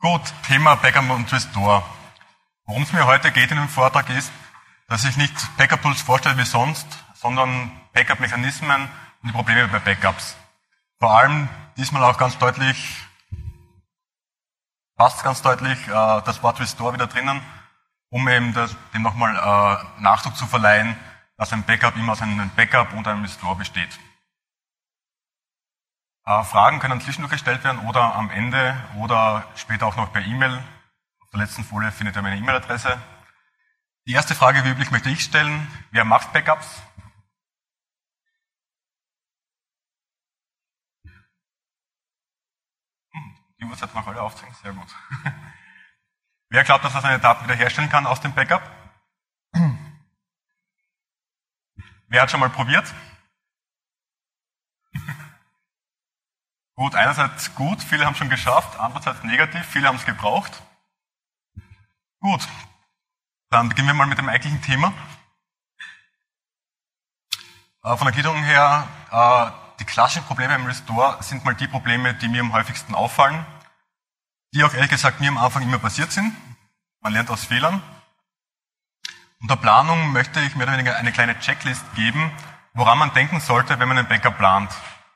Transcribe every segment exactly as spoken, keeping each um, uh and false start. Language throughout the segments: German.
Gut, Thema Backup und Restore. Worum es mir heute geht in dem Vortrag ist, dass ich nicht Backup-Tools vorstelle wie sonst, sondern Backup-Mechanismen und die Probleme bei Backups. Vor allem diesmal auch ganz deutlich, fast ganz deutlich, äh, das Wort Restore wieder drinnen, um eben das, dem nochmal äh, Nachdruck zu verleihen, dass ein Backup immer aus einem Backup und einem Restore besteht. Äh, Fragen können zwischendurch gestellt werden oder am Ende oder später auch noch per E-Mail. Auf der letzten Folie findet ihr meine E-Mail-Adresse. Die erste Frage, wie üblich, möchte ich stellen. Wer macht Backups? Hm, die Uhrzeit noch alle aufzeigen, sehr gut. Wer glaubt, dass er seine Daten wiederherstellen kann aus dem Backup? Wer hat schon mal probiert? Gut, einerseits gut, viele haben es schon geschafft, andererseits negativ, viele haben es gebraucht. Gut, dann beginnen wir mal mit dem eigentlichen Thema. Äh, von der Gliederung her, äh, die klassischen Probleme im Restore sind mal die Probleme, die mir am häufigsten auffallen, die auch ehrlich gesagt mir am Anfang immer passiert sind. Man lernt aus Fehlern. Unter Planung möchte ich mehr oder weniger eine kleine Checklist geben, woran man denken sollte, wenn man ein Backup plant.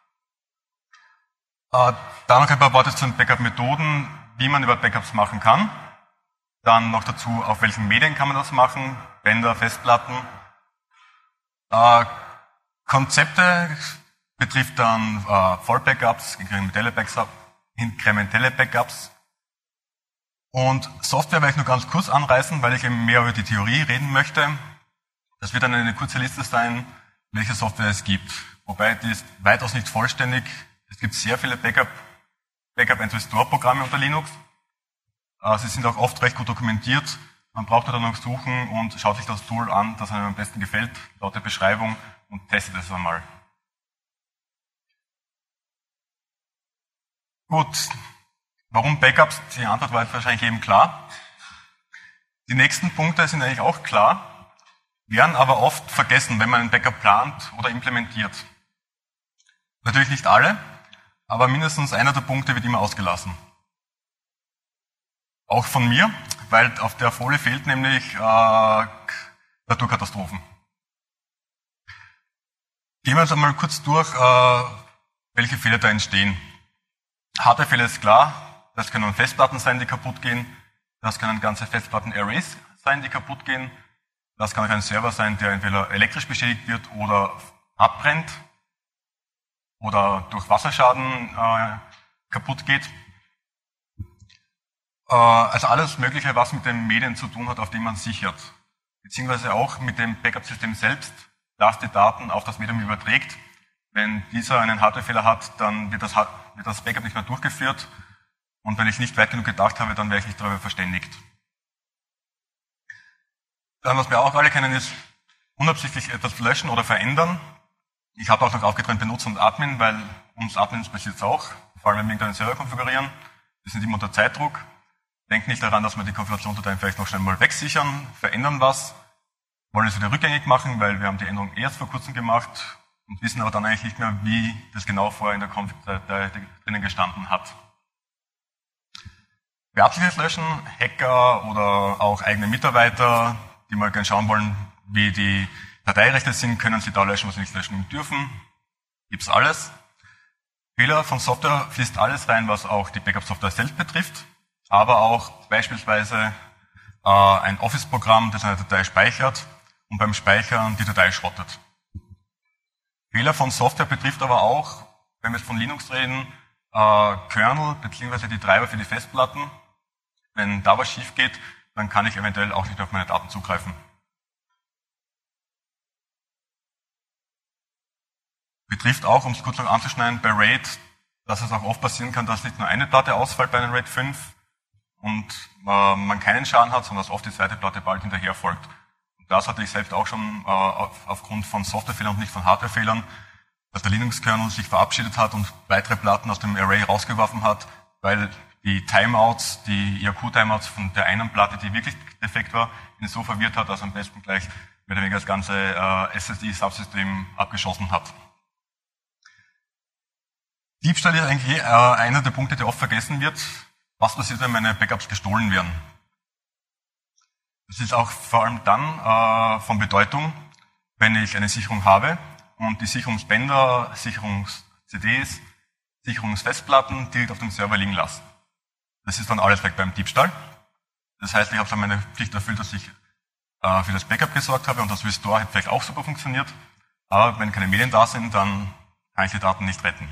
Äh, dann noch ein paar Worte zu den Backup-Methoden, wie man über Backups machen kann. Dann noch dazu, auf welchen Medien kann man das machen, Bänder, Festplatten. Äh, Konzepte betrifft dann äh, Voll-Backups, inkrementelle Backups, inkrementelle Backups. Und Software werde ich nur ganz kurz anreißen, weil ich eben mehr über die Theorie reden möchte. Das wird dann eine kurze Liste sein, welche Software es gibt. Wobei die ist weitaus nicht vollständig. Es gibt sehr viele Backup, Backup and Restore Programme unter Linux. Sie sind auch oft recht gut dokumentiert. Man braucht nur dann noch suchen und schaut sich das Tool an, das einem am besten gefällt, laut der Beschreibung und testet es einmal. Gut, warum Backups? Die Antwort war jetzt wahrscheinlich eben klar. Die nächsten Punkte sind eigentlich auch klar, werden aber oft vergessen, wenn man ein Backup plant oder implementiert. Natürlich nicht alle, aber mindestens einer der Punkte wird immer ausgelassen. Auch von mir, weil auf der Folie fehlt nämlich äh, Naturkatastrophen. Gehen wir jetzt einmal kurz durch, äh, welche Fehler da entstehen. Hardwarefehler ist klar, das können Festplatten sein, die kaputt gehen, das können ganze Festplatten-Arrays sein, die kaputt gehen, das kann auch ein Server sein, der entweder elektrisch beschädigt wird oder abbrennt oder durch Wasserschaden äh, kaputt geht. Äh, also alles Mögliche, was mit den Medien zu tun hat, auf die man sichert. Beziehungsweise auch mit dem Backup-System selbst, das die Daten auf das Medium überträgt. Wenn dieser einen Hardwarefehler hat, dann wird das, wird das Backup nicht mehr durchgeführt. Und wenn ich nicht weit genug gedacht habe, dann werde ich nicht darüber verständigt. Dann, was wir auch alle kennen, ist unabsichtlich etwas löschen oder verändern. Ich habe auch noch aufgetrennt Benutzer und Admin, weil uns Admins passiert es auch, vor allem wenn wir irgendeinen Server konfigurieren. Wir sind immer unter Zeitdruck. Denkt nicht daran, dass wir die Konfigurationsdateien vielleicht noch schnell mal wegsichern, verändern was, wollen es wieder rückgängig machen, weil wir haben die Änderung erst vor kurzem gemacht und wissen aber dann eigentlich nicht mehr, wie das genau vorher in der Config-Datei drinnen gestanden hat. Beabsichtigtes Löschen, Hacker oder auch eigene Mitarbeiter, die mal gerne schauen wollen, wie die Dateirechte sind, können Sie da löschen, was Sie nicht löschen dürfen. Gibt's alles. Fehler von Software fließt alles rein, was auch die Backup-Software selbst betrifft, aber auch beispielsweise äh, ein Office-Programm, das eine Datei speichert und beim Speichern die Datei schrottet. Fehler von Software betrifft aber auch, wenn wir jetzt von Linux reden, äh, Kernel bzw. die Treiber für die Festplatten. Wenn da was schief geht, dann kann ich eventuell auch nicht mehr auf meine Daten zugreifen. Betrifft auch, um es kurz noch anzuschneiden, bei RAID, dass es auch oft passieren kann, dass nicht nur eine Platte ausfällt bei einem RAID fünf und äh, man keinen Schaden hat, sondern dass oft die zweite Platte bald hinterher folgt. Und das hatte ich selbst auch schon äh, auf, aufgrund von Softwarefehlern und nicht von Hardwarefehlern, dass der Linux-Kernel sich verabschiedet hat und weitere Platten aus dem Array rausgeworfen hat, weil die Timeouts, die I A Q-Timeouts von der einen Platte, die wirklich defekt war, ihn so verwirrt hat, dass er am besten gleich mehr oder weniger das ganze äh, S S D-Subsystem abgeschossen hat. Diebstahl ist eigentlich äh, einer der Punkte, der oft vergessen wird. Was passiert, wenn meine Backups gestohlen werden? Das ist auch vor allem dann äh, von Bedeutung, wenn ich eine Sicherung habe und die Sicherungsbänder, Sicherungs-C Ds, Sicherungsfestplatten direkt auf dem Server liegen lasse. Das ist dann alles weg beim Diebstahl. Das heißt, ich habe dann meine Pflicht erfüllt, dass ich äh, für das Backup gesorgt habe und das Restore hat vielleicht auch super funktioniert. Aber wenn keine Medien da sind, dann kann ich die Daten nicht retten.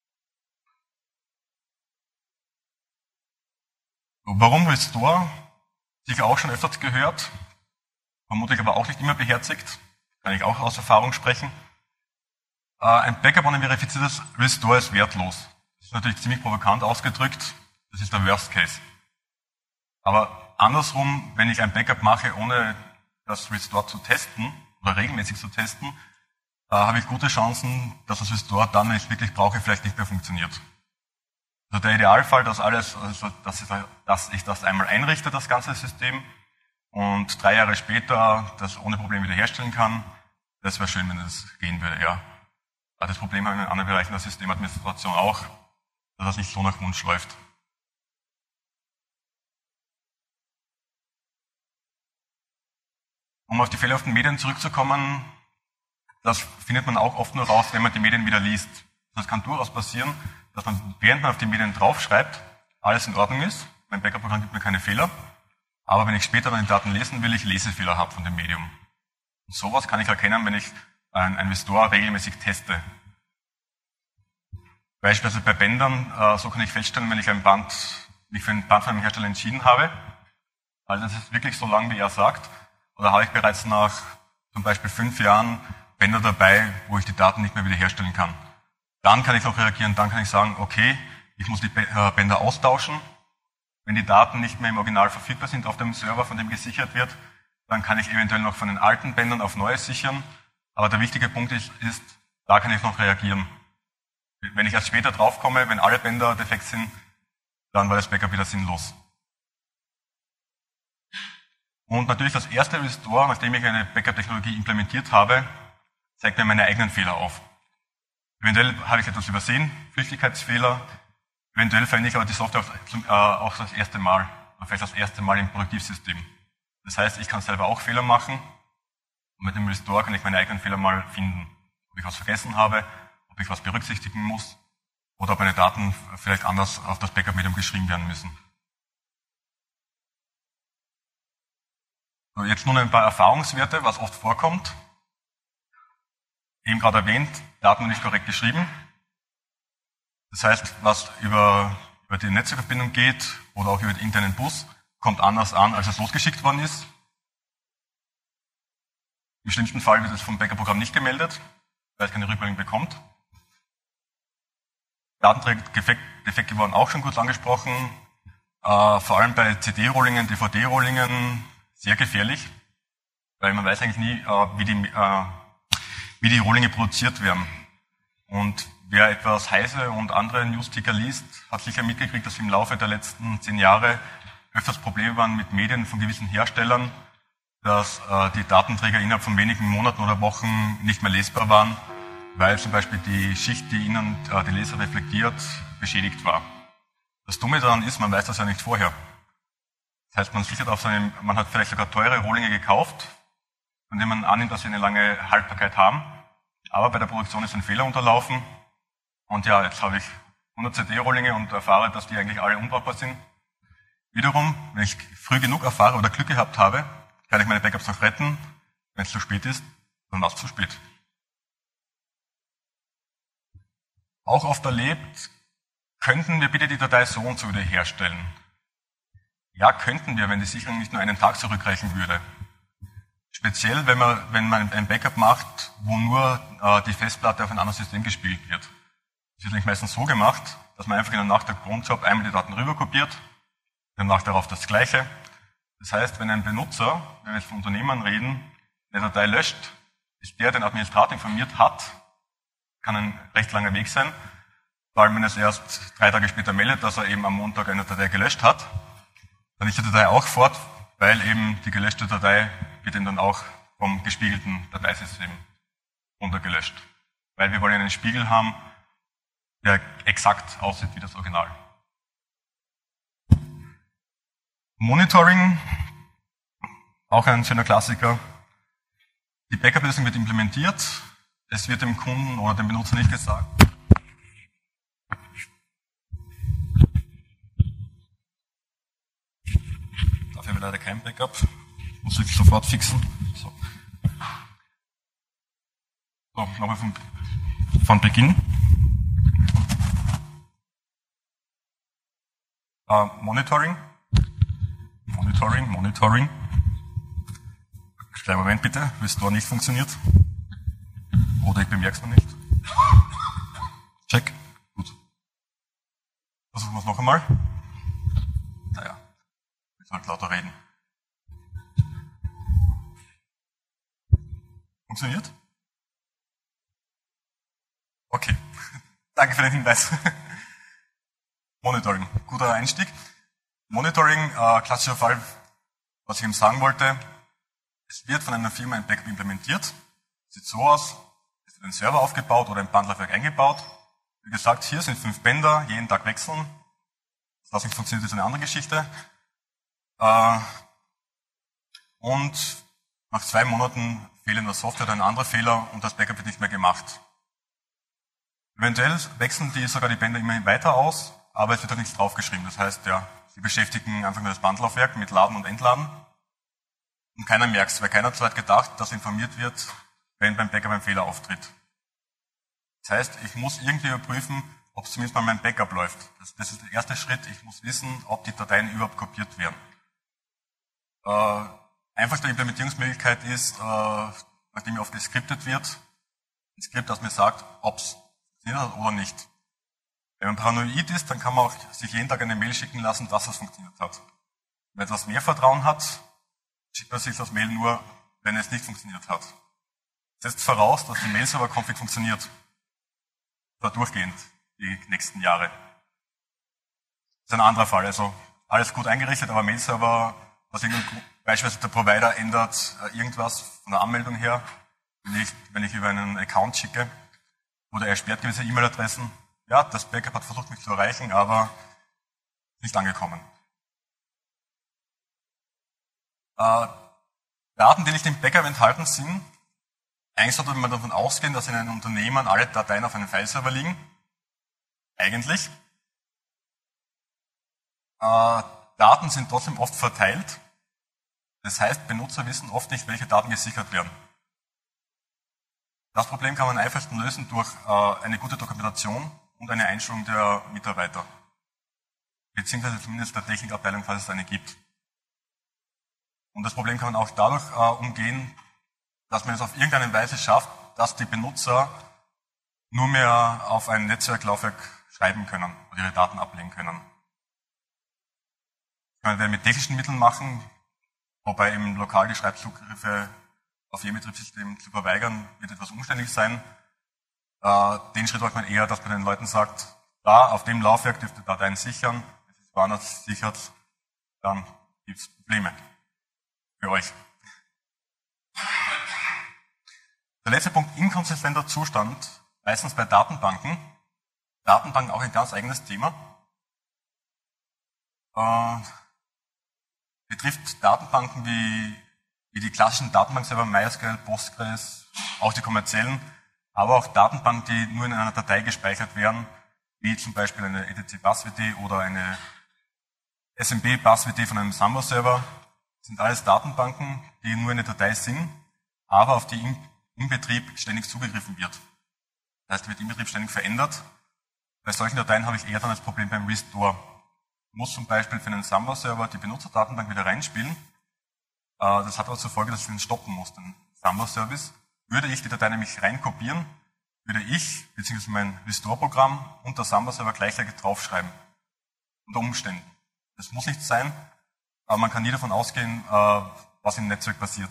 Warum Restore? Sicher auch schon öfters gehört, vermutlich aber auch nicht immer beherzigt. Kann ich auch aus Erfahrung sprechen. Ein Backup ohne verifiziertes Restore ist wertlos. Das ist natürlich ziemlich provokant ausgedrückt. Das ist der Worst Case. Aber andersrum, wenn ich ein Backup mache, ohne das Restore zu testen oder regelmäßig zu testen, habe ich gute Chancen, dass das Restore dann, wenn ich es wirklich brauche, vielleicht nicht mehr funktioniert. Also der Idealfall, dass alles, also dass ich, dass ich das einmal einrichte, das ganze System, und drei Jahre später das ohne Probleme wiederherstellen kann, das wäre schön, wenn das gehen würde, ja. Aber das Problem haben wir in anderen Bereichen der Systemadministration auch, dass das nicht so nach Wunsch läuft. Um auf die fehlerhaften Medien zurückzukommen, das findet man auch oft nur raus, wenn man die Medien wieder liest. Das kann durchaus passieren, dass man, während man auf die Medien draufschreibt, alles in Ordnung ist. Mein Backup-Programm gibt mir keine Fehler. Aber wenn ich später dann die Daten lesen will, ich Lesefehler habe von dem Medium. Und sowas kann ich erkennen, wenn ich ein, ein Restore regelmäßig teste. Beispielsweise bei Bändern, äh, so kann ich feststellen, wenn ich ein Band, mich für ein Band von einem Hersteller entschieden habe, also das ist wirklich so lang, wie er sagt, oder habe ich bereits nach zum Beispiel fünf Jahren Bänder dabei, wo ich die Daten nicht mehr wiederherstellen kann. Dann kann ich auch reagieren, dann kann ich sagen, okay, ich muss die Bänder austauschen. Wenn die Daten nicht mehr im Original verfügbar sind auf dem Server, von dem gesichert wird, dann kann ich eventuell noch von den alten Bändern auf neue sichern. Aber der wichtige Punkt ist, ist, da kann ich noch reagieren. Wenn ich erst später draufkomme, wenn alle Bänder defekt sind, dann war das Backup wieder sinnlos. Und natürlich das erste Restore, nachdem ich eine Backup-Technologie implementiert habe, zeigt mir meine eigenen Fehler auf. Eventuell habe ich etwas übersehen, Flüchtigkeitsfehler. Eventuell verwende ich aber die Software auch das erste Mal, oder vielleicht das erste Mal im Produktivsystem. Das heißt, ich kann selber auch Fehler machen und mit dem Restore kann ich meine eigenen Fehler mal finden. Ob ich was vergessen habe, ob ich was berücksichtigen muss oder ob meine Daten vielleicht anders auf das Backup-Medium geschrieben werden müssen. So, jetzt nun ein paar Erfahrungswerte, was oft vorkommt. Eben gerade erwähnt, Daten nicht korrekt geschrieben. Das heißt, was über, über die Netzwerkverbindung geht oder auch über den internen Bus, kommt anders an, als es losgeschickt worden ist. Im schlimmsten Fall wird es vom Backup-Programm nicht gemeldet, weil es keine Rückmeldung bekommt. Datenträger defekt geworden, auch schon kurz angesprochen. Äh, vor allem bei C D-Rollingen, D V D-Rollingen sehr gefährlich, weil man weiß eigentlich nie, äh, wie, die, äh, wie die Rohlinge produziert werden. Und wer etwas Heise und andere Newsticker liest, hat sicher mitgekriegt, dass im Laufe der letzten zehn Jahre öfters Probleme waren mit Medien von gewissen Herstellern, dass äh, die Datenträger innerhalb von wenigen Monaten oder Wochen nicht mehr lesbar waren, weil zum Beispiel die Schicht, die innen äh, die Leser reflektiert, beschädigt war. Das Dumme daran ist, man weiß das ja nicht vorher. Das heißt, man sichert auf seinem, man hat vielleicht sogar teure Rohlinge gekauft, von denen man annimmt, dass sie eine lange Haltbarkeit haben, aber bei der Produktion ist ein Fehler unterlaufen. Und ja, jetzt habe ich hundert C D-Rohlinge und erfahre, dass die eigentlich alle unbrauchbar sind. Wiederum, wenn ich früh genug erfahre oder Glück gehabt habe, kann ich meine Backups noch retten. Wenn es zu spät ist, dann war es zu spät. Auch oft erlebt, könnten wir bitte die Datei so und so wiederherstellen? Ja, könnten wir, wenn die Sicherung nicht nur einen Tag zurückreichen würde. Speziell, wenn man, wenn man ein Backup macht, wo nur äh, die Festplatte auf ein anderes System gespielt wird. Das wird nämlich meistens so gemacht, dass man einfach in der Nacht der Grundjob einmal die Daten rüberkopiert, dann macht darauf das Gleiche. Das heißt, wenn ein Benutzer, wenn wir jetzt von Unternehmern reden, eine Datei löscht, bis der den Administrator informiert hat, kann ein recht langer Weg sein, weil man es erst drei Tage später meldet, dass er eben am Montag eine Datei gelöscht hat. Dann ist die Datei auch fort, weil eben die gelöschte Datei wird eben dann auch vom gespiegelten Dateisystem runtergelöscht. Weil wir wollen einen Spiegel haben, der exakt aussieht wie das Original. Monitoring, auch ein schöner Klassiker. Die Backup-Lösung wird implementiert. Es wird dem Kunden oder dem Benutzer nicht gesagt. Dafür wird leider kein Backup. Ich muss es sofort fixen. So, so nochmal von, von Beginn. Uh, Monitoring. Monitoring, Monitoring. Kleinen Moment bitte, Restore nicht funktioniert. Oder ich bemerke es mir nicht. Check. Gut. Versuchen wir es noch einmal. Naja, ich muss halt lauter reden. Funktioniert? Okay. Danke für den Hinweis. Monitoring, guter Einstieg. Monitoring, äh, klassischer Fall, was ich eben sagen wollte. Es wird von einer Firma ein Backup implementiert. Sieht so aus. Es wird ein Server aufgebaut oder ein Bandlaufwerk eingebaut. Wie gesagt, hier sind fünf Bänder, jeden Tag wechseln. Das nicht funktioniert, ist eine andere Geschichte. Äh, und nach zwei Monaten fehlender Software oder ein anderer Fehler und das Backup wird nicht mehr gemacht. Eventuell wechseln die sogar die Bänder immerhin weiter aus, aber es wird auch nichts draufgeschrieben. Das heißt, ja, sie beschäftigen einfach nur das Bandlaufwerk mit Laden und Entladen. Und keiner merkt es, weil keiner hat so weit gedacht, dass informiert wird, wenn beim Backup ein Fehler auftritt. Das heißt, ich muss irgendwie überprüfen, ob zumindest mal mein Backup läuft. Das, das ist der erste Schritt. Ich muss wissen, ob die Dateien überhaupt kopiert werden. Äh, einfachste Implementierungsmöglichkeit ist, äh, nachdem oft geskriptet wird, ein Skript, das mir sagt, ob es funktioniert hat oder nicht. Wenn man paranoid ist, dann kann man auch sich jeden Tag eine Mail schicken lassen, dass es funktioniert hat. Wenn man etwas mehr Vertrauen hat, schickt man sich das Mail nur, wenn es nicht funktioniert hat. Das setzt voraus, dass die Mail-Server-Config funktioniert. Oder durchgehend, die nächsten Jahre. Das ist ein anderer Fall. Also alles gut eingerichtet, aber Mail-Server, was beispielsweise der Provider ändert irgendwas von der Anmeldung her, wenn ich, wenn ich über einen Account schicke, oder er sperrt gewisse E-Mail-Adressen. Ja, das Backup hat versucht, mich zu erreichen, aber nicht angekommen. Äh, Daten, die nicht im Backup enthalten sind, eigentlich sollte man davon ausgehen, dass in einem Unternehmen alle Dateien auf einem Fileserver liegen. Eigentlich. Äh, Daten sind trotzdem oft verteilt. Das heißt, Benutzer wissen oft nicht, welche Daten gesichert werden. Das Problem kann man am einfachsten lösen durch äh, eine gute Dokumentation und eine Einschulung der Mitarbeiter. Beziehungsweise zumindest der Technikabteilung, falls es eine gibt. Und das Problem kann man auch dadurch äh, umgehen, dass man es auf irgendeine Weise schafft, dass die Benutzer nur mehr auf ein Netzwerklaufwerk schreiben können oder ihre Daten ablegen können. Das kann man mit technischen Mitteln machen, wobei eben lokal die Schreibzugriffe auf jedem Betriebssystem zu verweigern, wird etwas umständlich sein. Äh, den Schritt macht man eher, dass man den Leuten sagt, da, auf dem Laufwerk dürft ihr Dateien sichern, wenn es woanders sichert, dann gibt es Probleme für euch. Der letzte Punkt, inkonsistenter Zustand, meistens bei Datenbanken. Datenbanken auch ein ganz eigenes Thema. Äh, betrifft Datenbanken wie, wie die klassischen Datenbankserver, MySQL, Postgres, auch die kommerziellen, aber auch Datenbanken, die nur in einer Datei gespeichert werden, wie zum Beispiel eine E T C-Bus-W T oder eine S M B-Bus-W T von einem Samba-Server. Das sind alles Datenbanken, die nur eine Datei sind, aber auf die im, im Betrieb ständig zugegriffen wird. Das heißt, die wird im Betrieb ständig verändert. Bei solchen Dateien habe ich eher dann das Problem beim Restore. Ich muss zum Beispiel für einen Samba-Server die Benutzerdatenbank wieder reinspielen. Das hat aber zur Folge, dass ich den stoppen muss, den Samba-Service. Würde ich die Datei nämlich reinkopieren, würde ich, beziehungsweise mein Restore-Programm und der Samba-Server gleichzeitig draufschreiben. Unter Umständen. Das muss nicht sein, aber man kann nie davon ausgehen, was im Netzwerk passiert.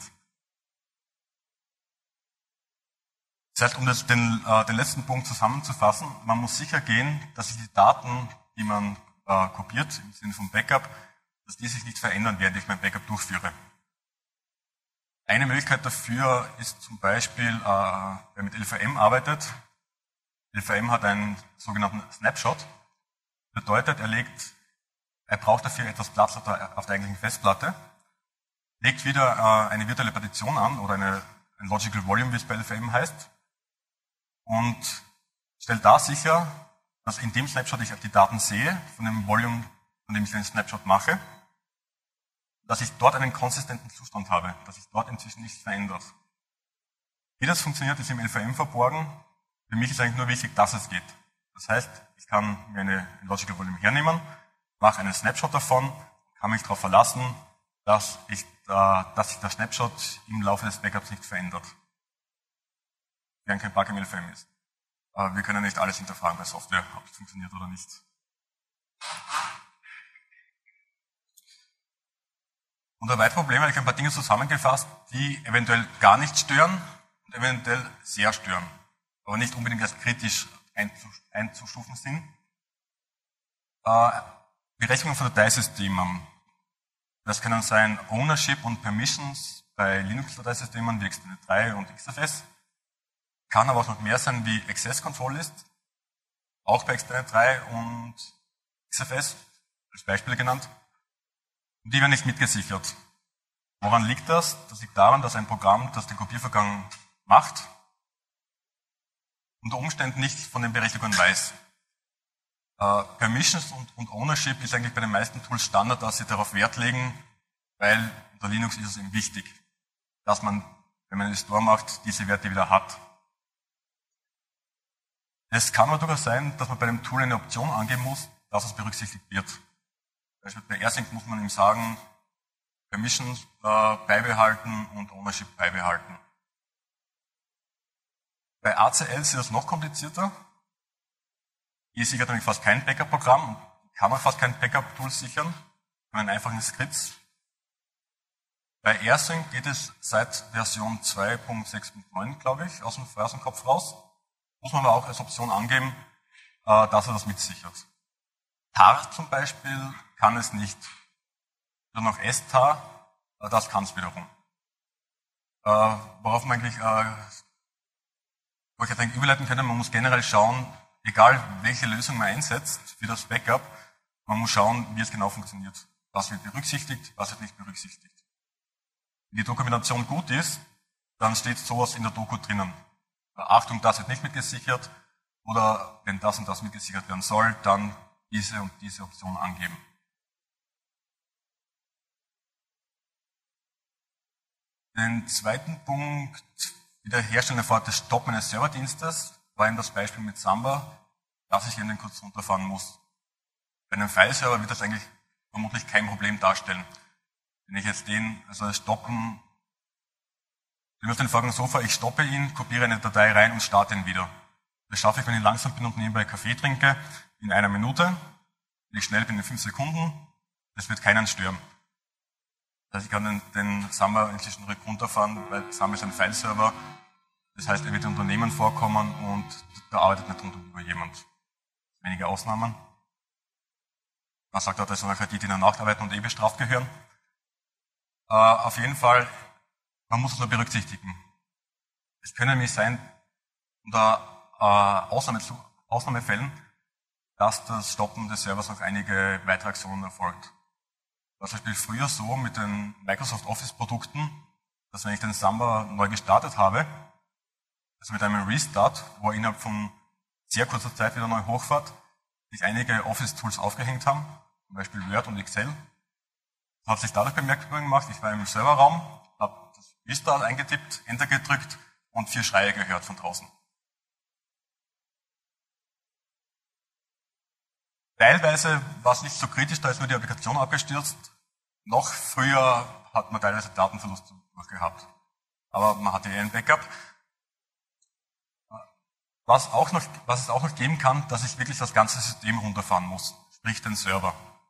Das heißt, um das, den, den letzten Punkt zusammenzufassen, man muss sicher gehen, dass sich die Daten, die man äh, kopiert, im Sinne von Backup, dass die sich nicht verändern, während ich mein Backup durchführe. Eine Möglichkeit dafür ist zum Beispiel, äh, wer mit L V M arbeitet. L V M hat einen sogenannten Snapshot. Bedeutet, er legt er braucht dafür etwas Platz auf der, auf der eigentlichen Festplatte, legt wieder äh, eine virtuelle Partition an oder eine, ein Logical Volume, wie es bei L V M heißt, und stellt da sicher, dass in dem Snapshot ich die Daten sehe, von dem Volume, von dem ich den Snapshot mache, dass ich dort einen konsistenten Zustand habe, dass sich dort inzwischen nichts verändert. Wie das funktioniert, ist im L V M verborgen. Für mich ist eigentlich nur wichtig, dass es geht. Das heißt, ich kann mir eine Logical Volume hernehmen, mache einen Snapshot davon, kann mich darauf verlassen, dass, ich, äh, dass sich der Snapshot im Laufe des Backups nicht verändert. Während kein Bug im L V M ist. Äh, wir können nicht alles hinterfragen bei Software, ob es funktioniert oder nicht. Und ein weiteres Problem habe ich ein paar Dinge zusammengefasst, die eventuell gar nicht stören und eventuell sehr stören, aber nicht unbedingt als kritisch einzustufen sind. Äh, Berechnungen von Dateisystemen. Das können sein Ownership und Permissions bei Linux-Dateisystemen wie X T N D drei und X F S. Kann aber auch noch mehr sein wie Access Control List, auch bei X T N D drei und X F S, als Beispiele genannt. Und die werden nicht mitgesichert. Woran liegt das? Das liegt daran, dass ein Programm, das den Kopiervorgang macht, unter Umständen nicht von den Berechtigungen weiß. Uh, Permissions und, und Ownership ist eigentlich bei den meisten Tools Standard, dass sie darauf Wert legen, weil unter Linux ist es eben wichtig, dass man, wenn man eine Store macht, diese Werte wieder hat. Es kann aber durchaus sein, dass man bei dem Tool eine Option angeben muss, dass es berücksichtigt wird. Beispielsweise bei AirSync muss man ihm sagen, Permissions äh, beibehalten und Ownership beibehalten. Bei A C L ist es noch komplizierter. Hier sichert nämlich fast kein Backup-Programm, kann man fast kein Backup-Tool sichern, sondern einfachen Skripts. Bei AirSync geht es seit Version zwei Punkt sechs Punkt neun, glaube ich, aus dem, aus dem Kopf raus. Muss man aber auch als Option angeben, äh, dass er das mitsichert. tar zum Beispiel kann es nicht. Oder noch star, äh, das kann es wiederum. Äh, worauf man eigentlich, äh, wo ich eigentlich überleiten könnte, man muss generell schauen, egal welche Lösung man einsetzt für das Backup, man muss schauen, wie es genau funktioniert. Was wird berücksichtigt, was wird nicht berücksichtigt. Wenn die Dokumentation gut ist, dann steht sowas in der Doku drinnen. Achtung, das wird nicht mitgesichert, oder wenn das und das mitgesichert werden soll, dann diese und diese Option angeben. Den zweiten Punkt, Wiederherstellung erfordert das Stoppen eines Serverdienstes, war eben das Beispiel mit Samba, dass ich eben den kurz runterfahren muss. Bei einem File-Server wird das eigentlich vermutlich kein Problem darstellen. Wenn ich jetzt den, also stoppen, ich muss den Vorgang so vor, ich stoppe ihn, kopiere eine Datei rein und starte ihn wieder. Das schaffe ich, wenn ich langsam bin und nebenbei Kaffee trinke, in einer Minute. Wenn ich schnell bin, in fünf Sekunden. Das wird keinen stören. Das heißt, ich kann den, den Samba inzwischen runterfahren, weil Samba ist ein File-Server. Das heißt, er wird in Unternehmen vorkommen und da arbeitet nicht drunter über jemand. Wenige Ausnahmen. Man sagt auch, dass nachher die, die in der Nacht arbeiten und eh bestraft gehören. Äh, auf jeden Fall, man muss es nur berücksichtigen. Es können nämlich sein, unter äh, Ausnahme, Ausnahmefällen, dass das Stoppen des Servers noch einige weitere Aktionen erfolgt. Das war zum Beispiel früher so mit den Microsoft Office Produkten, dass wenn ich den Samba neu gestartet habe, also mit einem Restart, wo er innerhalb von sehr kurzer Zeit wieder neu hochfährt, sich einige Office-Tools aufgehängt haben, zum Beispiel Word und Excel. Das hat sich dadurch bemerkbar gemacht, ich war im Serverraum, habe das Restart eingetippt, Enter gedrückt und vier Schreie gehört von draußen. Teilweise war es nicht so kritisch, da ist nur die Applikation abgestürzt. Noch früher hat man teilweise Datenverlust gehabt. Aber man hatte eh ein Backup. Was, auch noch, was es auch noch geben kann, dass ich wirklich das ganze System runterfahren muss, sprich den Server.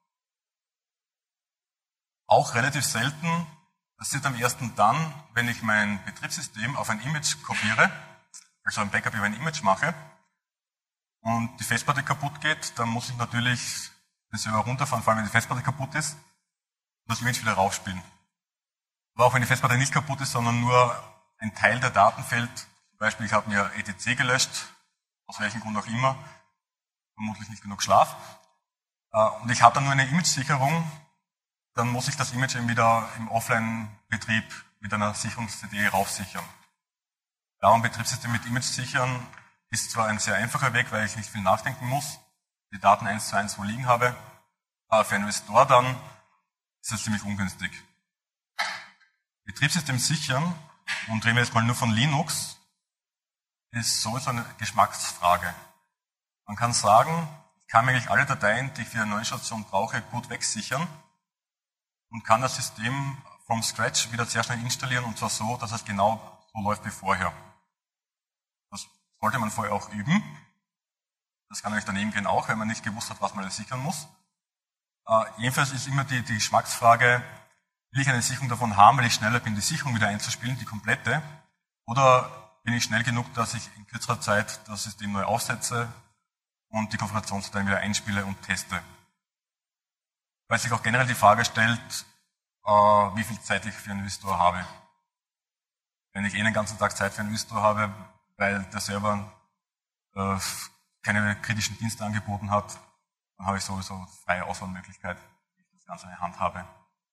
Auch relativ selten, das passiert am ersten dann, wenn ich mein Betriebssystem auf ein Image kopiere, also ein Backup über ein Image mache, und die Festplatte kaputt geht, dann muss ich natürlich den Server runterfahren, vor allem wenn die Festplatte kaputt ist, und das Image wieder raufspielen. Aber auch wenn die Festplatte nicht kaputt ist, sondern nur ein Teil der Daten fällt, zum Beispiel ich habe mir E T C gelöscht, aus welchem Grund auch immer, vermutlich nicht genug Schlaf, und ich habe dann nur eine Image-Sicherung, dann muss ich das Image eben wieder im Offline-Betrieb mit einer Sicherungs-C D raufsichern. Ja, ein Betriebssystem mit Image sichern ist zwar ein sehr einfacher Weg, weil ich nicht viel nachdenken muss, die Daten eins zu eins wo liegen habe, aber für einen Restore dann ist das ziemlich ungünstig. Betriebssystem sichern, und reden wir jetzt mal nur von Linux, ist sowieso eine Geschmacksfrage. Man kann sagen, ich kann mir eigentlich alle Dateien, die ich für eine neue Station brauche, gut wegsichern und kann das System from scratch wieder sehr schnell installieren, und zwar so, dass es genau so läuft wie vorher. Das sollte man vorher auch üben. Das kann euch daneben gehen auch, wenn man nicht gewusst hat, was man alles sichern muss. Äh, jedenfalls ist immer die, die Geschmacksfrage, will ich eine Sicherung davon haben, weil ich schneller bin, die Sicherung wieder einzuspielen, die komplette, oder bin ich schnell genug, dass ich in kürzerer Zeit das System neu aufsetze und die Konfigurationsdateien wieder einspiele und teste. Weil sich auch generell die Frage stellt, äh, wie viel Zeit ich für einen Restore habe. Wenn ich eh den ganzen Tag Zeit für einen Restore habe, weil der Server äh, keine kritischen Dienste angeboten hat, dann habe ich sowieso freie Auswahlmöglichkeit, wie ich das Ganze in der Hand habe.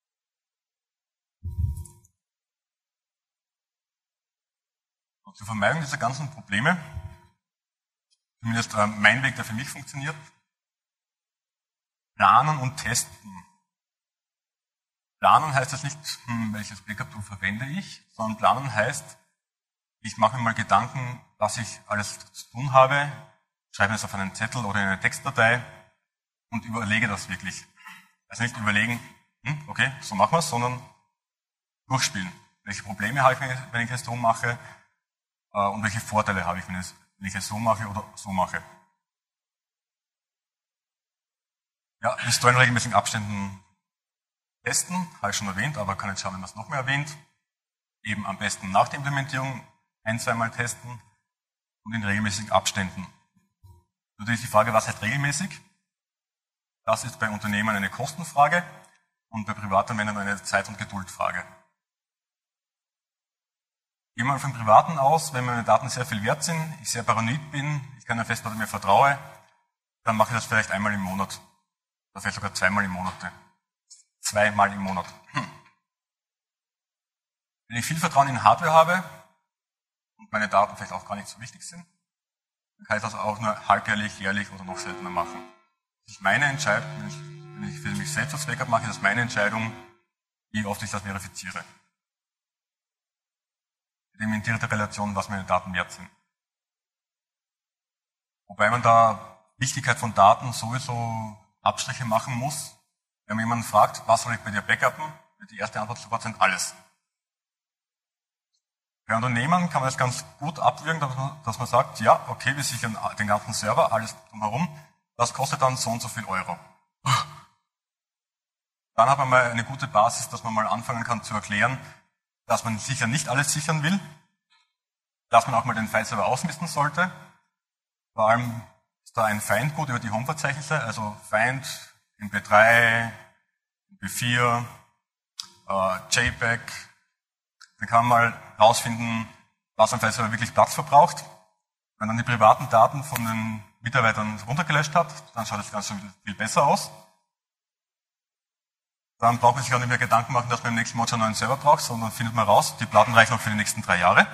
Und zur Vermeidung dieser ganzen Probleme, zumindest äh, mein Weg, der für mich funktioniert, planen und testen. Planen heißt jetzt nicht, hm, welches Backup-Tool verwende ich, sondern planen heißt, ich mache mir mal Gedanken, was ich alles zu tun habe, schreibe es auf einen Zettel oder in eine Textdatei und überlege das wirklich. Also nicht überlegen, hm, okay, so machen wir es, sondern durchspielen. Welche Probleme habe ich, wenn ich es so mache, äh, und welche Vorteile habe ich, wenn, es, wenn ich es so mache oder so mache. Ja, Restore in regelmäßigen Abständen testen, habe ich schon erwähnt, aber kann jetzt schauen, wenn man es noch mehr erwähnt. Eben am besten nach der Implementierung ein-, zweimal testen und in regelmäßigen Abständen. Natürlich die Frage, was heißt regelmäßig? Das ist bei Unternehmen eine Kostenfrage und bei Privatanwendern eine Zeit- und Geduldfrage. Gehen wir von Privaten aus, wenn meine Daten sehr viel wert sind, ich sehr paranoid bin, ich keiner Festplatte mehr vertraue, dann mache ich das vielleicht einmal im Monat. Oder vielleicht sogar zweimal im Monat. Zweimal im Monat. Hm. Wenn ich viel Vertrauen in Hardware habe und meine Daten vielleicht auch gar nicht so wichtig sind, dann kann ich das auch nur halbjährlich, jährlich oder noch seltener machen. Das ist meine Entscheidung, wenn ich, wenn ich für mich selbst das Backup mache, ist das meine Entscheidung, wie oft ich das verifiziere. Elementierte Relation, was meine Daten wert sind. Wobei man da Wichtigkeit von Daten sowieso Abstriche machen muss. Wenn man jemanden fragt, was soll ich bei dir backuppen, wird die erste Antwort sofort sein, alles. Bei Unternehmen kann man das ganz gut abwürgen, dass man, dass man sagt, ja, okay, wir sichern den ganzen Server, alles drumherum, das kostet dann so und so viel Euro. Dann hat man mal eine gute Basis, dass man mal anfangen kann zu erklären, dass man sicher nicht alles sichern will, dass man auch mal den File-Server ausmisten sollte. Vor allem ist da ein Find gut über die Home-Verzeichnisse, also Find, M P drei, M P vier, äh, JPEG. Dann kann man mal rausfinden, was ein File-Server wirklich Platz verbraucht. Wenn man dann die privaten Daten von den Mitarbeitern runtergelöscht hat, dann schaut das Ganze viel besser aus. Dann braucht man sich auch nicht mehr Gedanken machen, dass man im nächsten Monat schon einen neuen Server braucht, sondern findet man raus, die Platten reichen auch für die nächsten drei Jahre.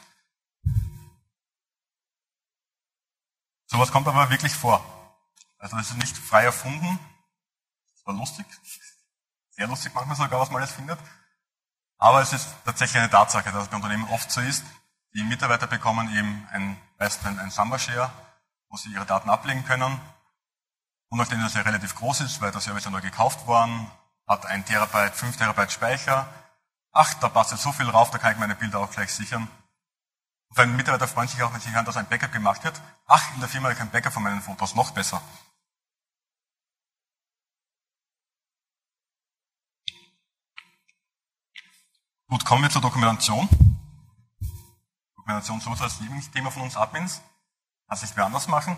Sowas kommt aber wirklich vor. Also das ist nicht frei erfunden. Das war lustig. Sehr lustig manchmal sogar, was man alles findet. Aber es ist tatsächlich eine Tatsache, dass es bei Unternehmen oft so ist, die Mitarbeiter bekommen eben ein, ein, ein Samba Share, wo sie ihre Daten ablegen können. Und nachdem das ja relativ groß ist, weil der Server ist ja neu gekauft worden, hat ein Terabyte, fünf Terabyte Speicher. Ach, da passt jetzt so viel rauf, da kann ich meine Bilder auch gleich sichern. Und ein Mitarbeiter freut sich auch, wenn sich hören, dass ein Backup gemacht wird. Ach, in der Firma habe ich ein Backup von meinen Fotos, noch besser. Gut, kommen wir zur Dokumentation. Dokumentation sowieso als Lieblingsthema von uns Admins. Kann es nicht mehr anders machen.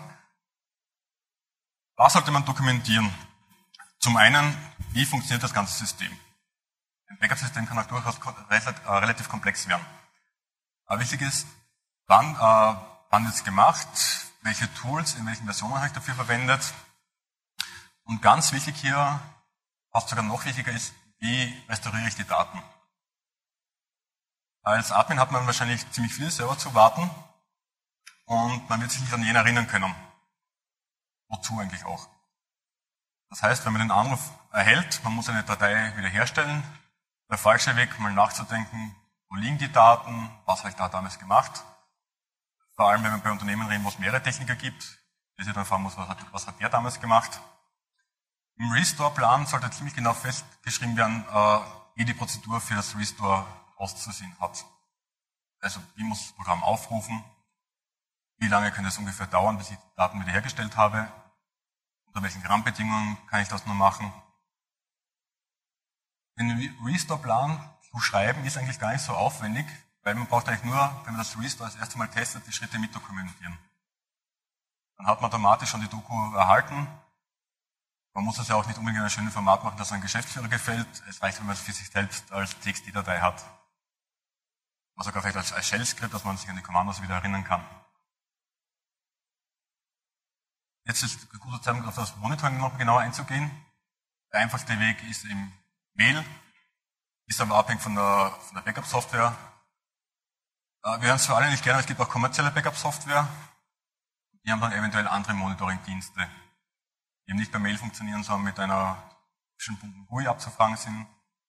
Was sollte man dokumentieren? Zum einen, wie funktioniert das ganze System? Ein Backup-System kann auch durchaus relativ komplex werden. Aber wichtig ist, wann, äh, wann wird es gemacht, welche Tools, in welchen Versionen habe ich dafür verwendet Und ganz wichtig hier, fast sogar noch wichtiger ist, wie restauriere ich die Daten? Als Admin hat man wahrscheinlich ziemlich viel selber zu warten und man wird sich nicht an jeden erinnern können. Wozu eigentlich auch? Das heißt, wenn man den Anruf erhält, man muss eine Datei wiederherstellen, der falsche Weg, mal nachzudenken, wo liegen die Daten, was habe ich da damals gemacht. Vor allem, wenn wir bei Unternehmen reden, wo es mehrere Techniker gibt, bis ich dann fragen muss, was hat, was hat der damals gemacht. Im Restore-Plan sollte ziemlich genau festgeschrieben werden, äh, wie die Prozedur für das Restore auszusehen hat. Also, wie muss das Programm aufrufen, wie lange könnte es ungefähr dauern, bis ich die Daten wiederhergestellt habe, unter welchen Rahmenbedingungen kann ich das nur machen. Den Restore-Plan zu schreiben ist eigentlich gar nicht so aufwendig, weil man braucht eigentlich nur, wenn man das Restore das erste Mal testet, die Schritte mitdokumentieren. Dann hat man automatisch schon die Doku erhalten. Man muss das ja auch nicht unbedingt in einem schönen Format machen, das einem Geschäftsführer gefällt. Es reicht, wenn man es für sich selbst als T X T-Datei hat. Oder sogar vielleicht als, als Shell-Skript, dass man sich an die Kommandos wieder erinnern kann. Jetzt ist eine gute Zeit, auf das Monitoring noch genauer einzugehen. Der einfachste Weg ist im Mail, ist aber abhängig von der, von der Backup-Software. Wir hören es für alle nicht gerne, es gibt auch kommerzielle Backup-Software. Die haben dann eventuell andere Monitoring-Dienste, die eben nicht per Mail funktionieren, sondern mit einer bestimmten G U I abzufragen sind.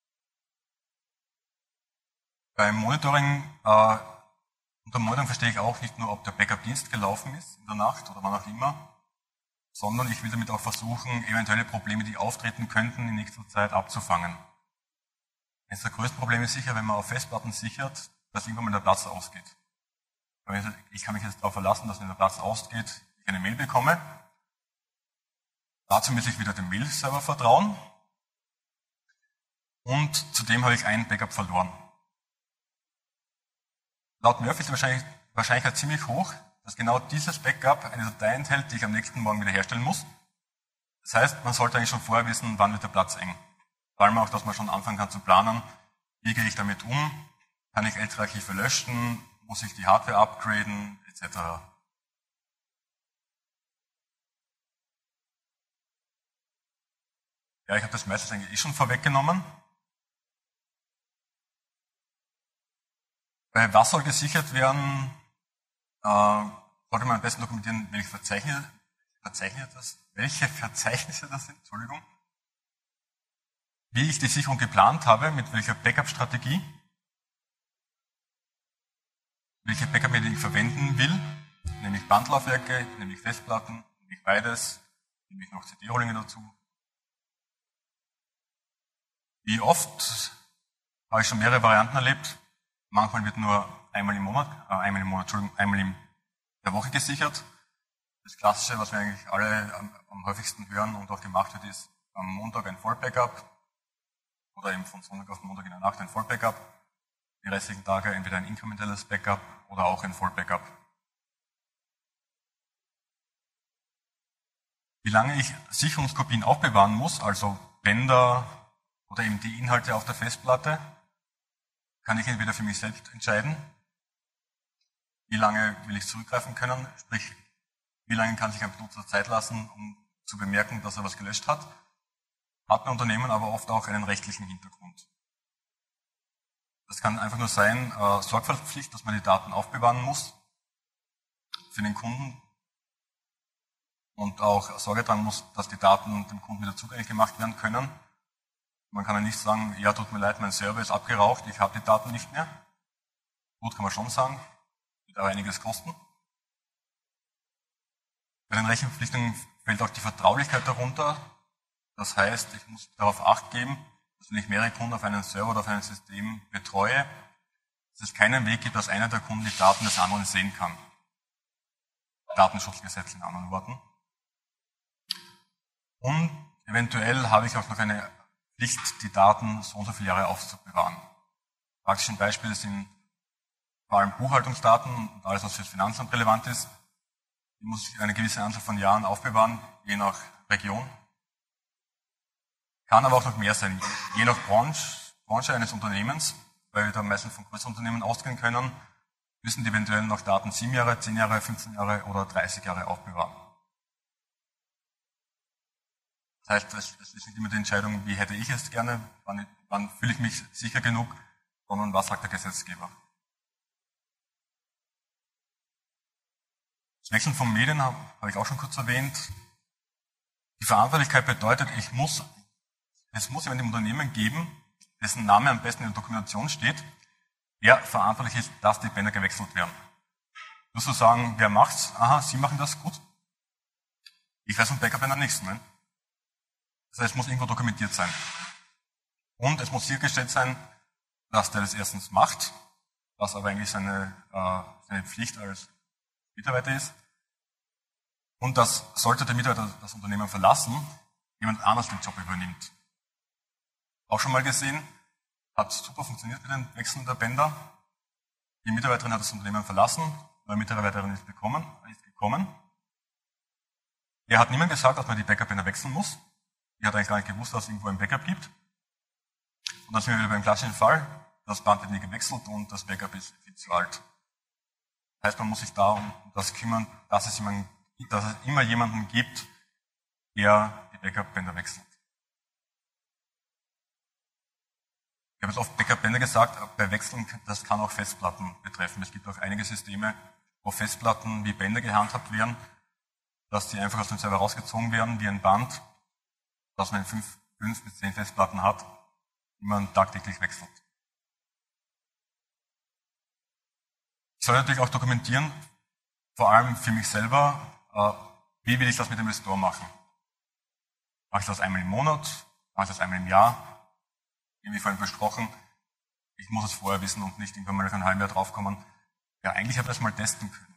Beim Monitoring, äh, unter Monitoring verstehe ich auch nicht nur, ob der Backup-Dienst gelaufen ist in der Nacht oder wann auch immer, sondern ich will damit auch versuchen, eventuelle Probleme, die auftreten könnten, in nächster Zeit abzufangen. Eines der größten Probleme ist sicher, wenn man auf Festplatten sichert, dass irgendwann mal der Platz ausgeht. Ich kann mich jetzt darauf verlassen, dass wenn der Platz ausgeht, ich eine Mail bekomme. Dazu muss ich wieder dem Mail-Server vertrauen. Und zudem habe ich ein Backup verloren. Laut Murphy ist die Wahrscheinlichkeit, Wahrscheinlichkeit ziemlich hoch, dass genau dieses Backup eine Datei enthält, die ich am nächsten Morgen wieder herstellen muss. Das heißt, man sollte eigentlich schon vorher wissen, wann wird der Platz eng. Vor allem auch, dass man schon anfangen kann zu planen, wie gehe ich damit um, kann ich ältere Archive löschen, muss ich die Hardware upgraden, et cetera. Ja, ich habe das meistens eigentlich eh schon vorweggenommen. Bei was soll gesichert werden, äh, sollte man am besten dokumentieren, welche Verzeichnisse, Verzeichnis das, welche Verzeichnisse das sind, Entschuldigung, wie ich die Sicherung geplant habe, mit welcher Backup-Strategie, welche Backup-Methode ich verwenden will, nämlich Bandlaufwerke, nämlich Festplatten, nämlich beides, nämlich noch C D-Rohlinge dazu. Wie oft habe ich schon mehrere Varianten erlebt. Manchmal wird nur einmal im Monat, äh, einmal im Monat, Entschuldigung, einmal in der Woche gesichert. Das Klassische, was wir eigentlich alle am, am häufigsten hören und auch gemacht wird, ist am Montag ein Vollbackup oder eben von Sonntag auf Montag in der Nacht ein Vollbackup. Die restlichen Tage entweder ein inkrementelles Backup oder auch ein Vollbackup. Wie lange ich Sicherungskopien aufbewahren muss, also Bänder oder eben die Inhalte auf der Festplatte, kann ich entweder für mich selbst entscheiden, wie lange will ich zurückgreifen können, sprich, wie lange kann sich ein Benutzer Zeit lassen, um zu bemerken, dass er was gelöscht hat, hat ein Unternehmen aber oft auch einen rechtlichen Hintergrund. Das kann einfach nur sein, äh, Sorgfaltspflicht, dass man die Daten aufbewahren muss für den Kunden und auch Sorge tragen muss, dass die Daten dem Kunden wieder zugänglich gemacht werden können. Man kann ja nicht sagen, ja, tut mir leid, mein Server ist abgeraucht, ich habe die Daten nicht mehr. Gut, kann man schon sagen, wird aber einiges kosten. Bei den Rechenverpflichtungen fällt auch die Vertraulichkeit darunter. Das heißt, ich muss darauf Acht geben, dass wenn ich mehrere Kunden auf einem Server oder auf einem System betreue, dass es keinen Weg gibt, dass einer der Kunden die Daten des anderen sehen kann. Datenschutzgesetz in anderen Worten. Und eventuell habe ich auch noch eine Pflicht, die Daten so und so viele Jahre aufzubewahren. Praktischen Beispiele sind vor allem Buchhaltungsdaten und alles, was für das Finanzamt relevant ist. Die muss ich eine gewisse Anzahl von Jahren aufbewahren, je nach Region. Kann aber auch noch mehr sein, je nach Branche, Branche eines Unternehmens, weil wir da meistens von größeren Unternehmen ausgehen können, müssen die eventuell noch Daten sieben Jahre, zehn Jahre, fünfzehn Jahre oder dreißig Jahre aufbewahren. Das Das heißt, es ist nicht immer die Entscheidung, wie hätte ich es gerne, wann, wann fühle ich mich sicher genug, sondern was sagt der Gesetzgeber. Das Wechseln von Medien habe, habe ich auch schon kurz erwähnt. Die Verantwortlichkeit bedeutet, ich muss, es muss jemand im Unternehmen geben, dessen Name am besten in der Dokumentation steht, der verantwortlich ist, dass die Bänder gewechselt werden. Nur so sagen, wer macht's? Aha, Sie machen das, gut. Ich weiß von Backup-Bänder nichts. Ne? Das heißt, es muss irgendwo dokumentiert sein. Und es muss sichergestellt sein, dass der das erstens macht, was aber eigentlich seine, äh, seine Pflicht als Mitarbeiter ist. Und dass, sollte der Mitarbeiter das Unternehmen verlassen, jemand anders den Job übernimmt. Auch schon mal gesehen, hat super funktioniert mit den Wechseln der Bänder. Die Mitarbeiterin hat das Unternehmen verlassen, neue Mitarbeiterin ist, bekommen, ist gekommen. Er hat niemand gesagt, dass man die Backup-Bänder wechseln muss. Die hat eigentlich gar nicht gewusst, dass es irgendwo ein Backup gibt. Und dann sind wir wieder beim klassischen Fall. Das Band wird nie gewechselt und das Backup ist viel zu alt. Das heißt, man muss sich da um das kümmern, dass es, jemand, dass es immer jemanden gibt, der die Backup-Bänder wechselt. Ich habe jetzt oft Backup-Bänder gesagt, bei Wechseln, das kann auch Festplatten betreffen. Es gibt auch einige Systeme, wo Festplatten wie Bänder gehandhabt werden, dass die einfach aus dem Server rausgezogen werden, wie ein Band, dass man fünf, fünf bis zehn Festplatten hat, die man tagtäglich wechselt. Ich soll natürlich auch dokumentieren, vor allem für mich selber, wie will ich das mit dem Restore machen. Mache ich das einmal im Monat, mache ich das einmal im Jahr, wie vorhin besprochen, ich muss es vorher wissen und nicht irgendwann mal nach einem halben Jahr draufkommen. Ja, eigentlich habe ich das mal testen können.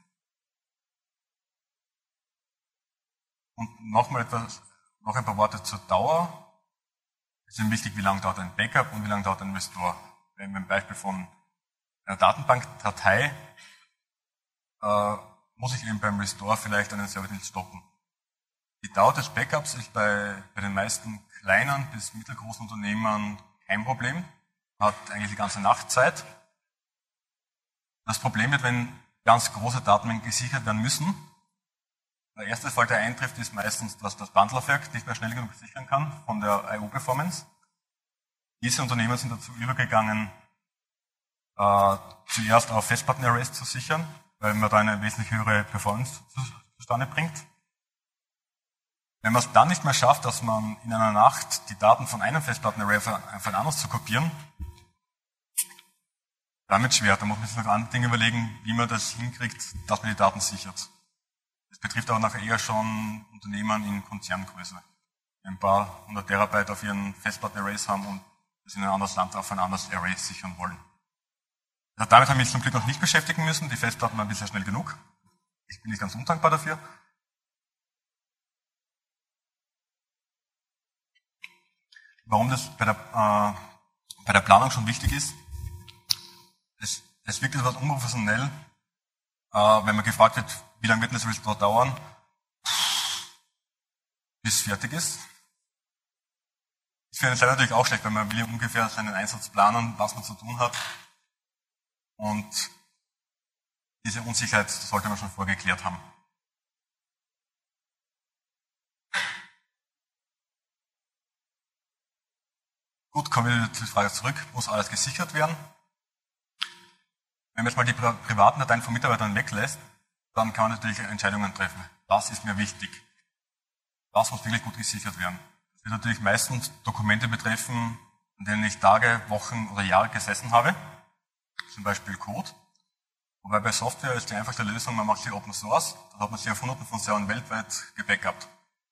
Und nochmal etwas, noch ein paar Worte zur Dauer. Es ist wichtig, wie lange dauert ein Backup und wie lange dauert ein Restore. Wenn wir ein Beispiel von einer Datenbankdatei, äh, muss ich eben beim Restore vielleicht einen Serverdienst stoppen. Die Dauer des Backups ist bei, bei den meisten kleinen bis mittelgroßen Unternehmen kein Problem. Hat eigentlich die ganze Nacht Zeit. Das Problem wird, wenn ganz große Datenmengen gesichert werden müssen. Der erste Fall, der eintrifft, ist meistens, dass das Bandlaufwerk nicht mehr schnell genug sichern kann von der I O-Performance. Diese Unternehmen sind dazu übergegangen, äh, zuerst auf Festplatten-Arrays zu sichern, weil man da eine wesentlich höhere Performance zustande bringt. Wenn man es dann nicht mehr schafft, dass man in einer Nacht die Daten von einem Festplatten-Array auf ein anderes zu kopieren, damit schwer. Da muss man sich noch andere Dinge überlegen, wie man das hinkriegt, dass man die Daten sichert. Das betrifft aber nachher eher schon Unternehmen in Konzerngröße, die ein paar hundert Terabyte auf ihren Festplatten-Arrays haben und das in ein anderes Land auf ein anderes Array sichern wollen. Also damit haben wir uns zum Glück noch nicht beschäftigen müssen. Die Festplatten waren bisher schnell genug. Ich bin nicht ganz undankbar dafür. Warum das bei der, äh, bei der Planung schon wichtig ist, es, es wirkt etwas unprofessionell, äh, wenn man gefragt wird, wie lange wird das Restore dauern, bis es fertig ist. Ist für einen selber natürlich auch schlecht, weil man will ja ungefähr seinen Einsatz planen, was man zu tun hat. Und diese Unsicherheit sollte man schon vorgeklärt haben. Gut, kommen wir zur Frage zurück. Muss alles gesichert werden? Wenn man jetzt mal die privaten Dateien von Mitarbeitern weglässt, dann kann man natürlich Entscheidungen treffen. Was ist mir wichtig? Was muss wirklich gut gesichert werden? Das wird natürlich meistens Dokumente betreffen, an denen ich Tage, Wochen oder Jahre gesessen habe. Zum Beispiel Code. Wobei bei Software ist die einfachste Lösung, man macht sie Open Source. Da hat man sie auf hunderten von Servern weltweit gebackupt.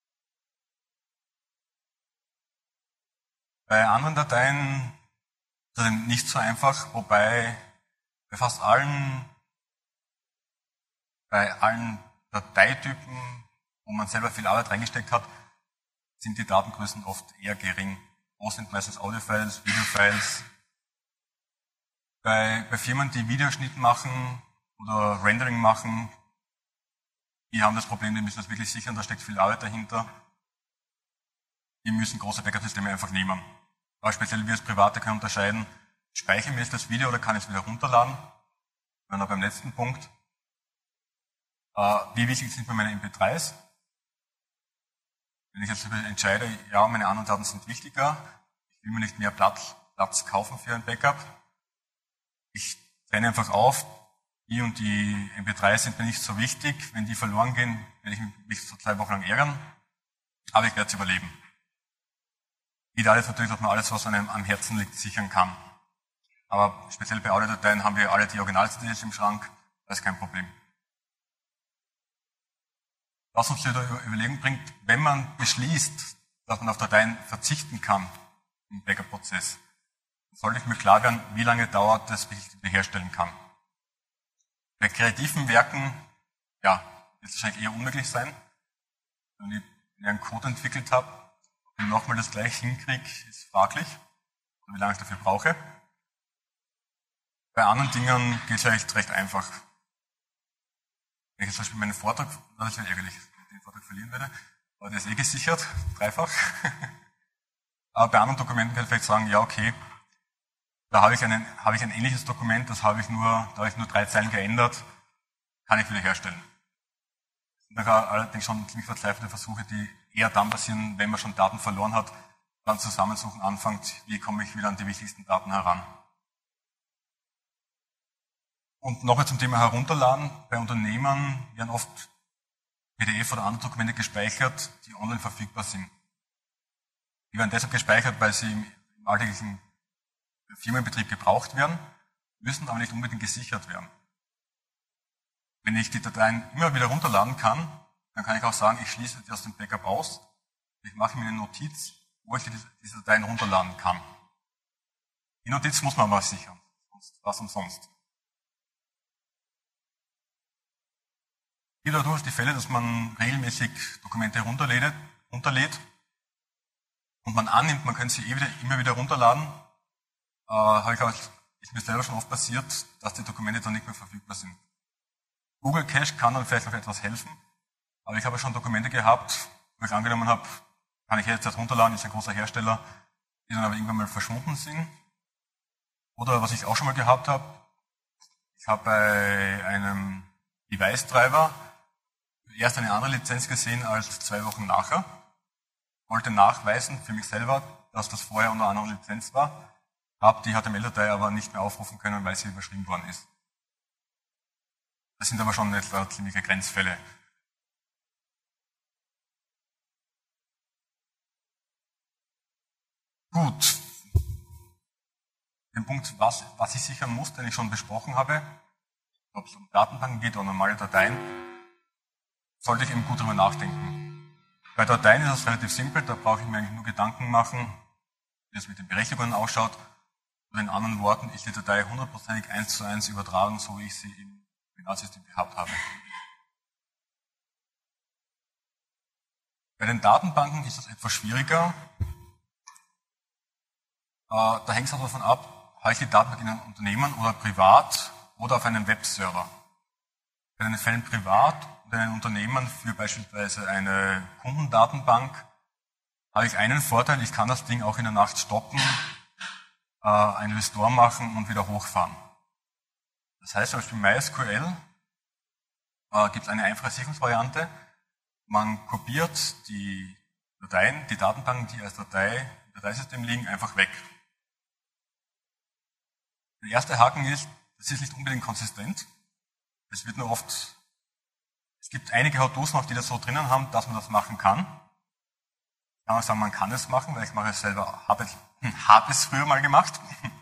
Bei anderen Dateien ist das nicht so einfach, wobei bei fast allen, bei allen Dateitypen, wo man selber viel Arbeit reingesteckt hat, sind die Datengrößen oft eher gering. Groß sind meistens Audiofiles, Videofiles. Bei, bei Firmen, die Videoschnitt machen oder Rendering machen, die haben das Problem, die müssen das wirklich sichern, da steckt viel Arbeit dahinter. Die müssen große Backup-Systeme einfach nehmen. Aber speziell wir als Private können unterscheiden, speichere mir jetzt das Video oder kann ich es wieder runterladen? Wir sind noch beim letzten Punkt. Äh, wie wichtig sind mir meine M P drei s? Wenn ich jetzt entscheide, ja, meine anderen Daten sind wichtiger, ich will mir nicht mehr Platz, Platz kaufen für ein Backup, ich trenne einfach auf, die und die M P drei sind mir nicht so wichtig, wenn die verloren gehen, werde ich mich so zwei Wochen lang ärgern, aber ich werde es überleben. Ideal ist natürlich, dass man alles, was einem am Herzen liegt, sichern kann. Aber speziell bei Audiodateien haben wir alle die Original-C Ds im Schrank, das ist kein Problem. Was uns zu der Überlegung bringt, wenn man beschließt, dass man auf Dateien verzichten kann im Backup-Prozess, dann sollte ich mir klar werden, wie lange dauert es, bis ich die wiederherstellen kann. Bei kreativen Werken, ja, wird es wahrscheinlich eher unmöglich sein. Wenn ich einen Code entwickelt habe und nochmal das gleich hinkriege, ist fraglich, wie lange ich dafür brauche. Bei anderen Dingen geht es eigentlich recht einfach. Wenn ich jetzt zum Beispiel meinen Vortrag, das wäre ärgerlich, wenn ich den Vortrag verlieren werde, aber der ist eh gesichert, dreifach. Aber bei anderen Dokumenten kann ich vielleicht sagen, ja okay, da habe ich, einen, habe ich ein ähnliches Dokument, das habe ich nur, da habe ich nur drei Zeilen geändert, kann ich wiederherstellen. Das sind allerdings schon ziemlich verzweifelte Versuche, die eher dann passieren, wenn man schon Daten verloren hat, dann zusammensuchen anfängt, wie komme ich wieder an die wichtigsten Daten heran. Und nochmal zum Thema Herunterladen. Bei Unternehmen werden oft P D F oder andere Dokumente gespeichert, die online verfügbar sind. Die werden deshalb gespeichert, weil sie im alltäglichen Firmenbetrieb gebraucht werden, müssen aber nicht unbedingt gesichert werden. Wenn ich die Dateien immer wieder runterladen kann, dann kann ich auch sagen, ich schließe die aus dem Backup aus. Ich mache mir eine Notiz, wo ich diese Dateien runterladen kann. Die Notiz muss man aber sichern, sonst was umsonst. Es gibt dadurch die Fälle, dass man regelmäßig Dokumente runterlädt, runterlädt und man annimmt, man könnte sie eh wieder, immer wieder runterladen. Äh, habe ich auch, ist mir selber schon oft passiert, dass die Dokumente dann nicht mehr verfügbar sind. Google Cache kann dann vielleicht noch etwas helfen, aber ich habe schon Dokumente gehabt, wo ich angenommen habe, kann ich jetzt runterladen, ist ein großer Hersteller, die dann aber irgendwann mal verschwunden sind. Oder was ich auch schon mal gehabt habe, ich habe bei einem Device-Treiber erst eine andere Lizenz gesehen als zwei Wochen nachher, wollte nachweisen für mich selber, dass das vorher unter einer anderen Lizenz war, habe die H T M L-Datei aber nicht mehr aufrufen können, weil sie überschrieben worden ist. Das sind aber schon etwa ziemliche Grenzfälle. Gut. Den Punkt, was, was ich sichern muss, den ich schon besprochen habe, ob es um Datenbanken geht oder normale Dateien, sollte ich eben gut darüber nachdenken. Bei Dateien ist es relativ simpel, da brauche ich mir eigentlich nur Gedanken machen, wie es mit den Berechtigungen ausschaut. Oder in anderen Worten, ich die Datei hundertprozentig eins zu eins übertragen, so wie ich sie im Originalsystem gehabt habe. Bei den Datenbanken ist das etwas schwieriger. Da hängt es auch davon ab, habe ich die Datenbank in einem Unternehmen oder privat oder auf einem Webserver. Bei den Fällen privat und in einem Unternehmen für beispielsweise eine Kundendatenbank habe ich einen Vorteil, ich kann das Ding auch in der Nacht stoppen, einen Restore machen und wieder hochfahren. Das heißt, zum Beispiel MySQL äh, gibt es eine einfache Sicherungsvariante. Man kopiert die Dateien, die Datenbanken, die als Datei im Dateisystem liegen, einfach weg. Der erste Haken ist, das ist nicht unbedingt konsistent. Es wird nur oft, es gibt einige How-Tos noch, die das so drinnen haben, dass man das machen kann. Ich kann auch sagen, man kann es machen, weil ich mache es selber, habe es, habe es früher mal gemacht.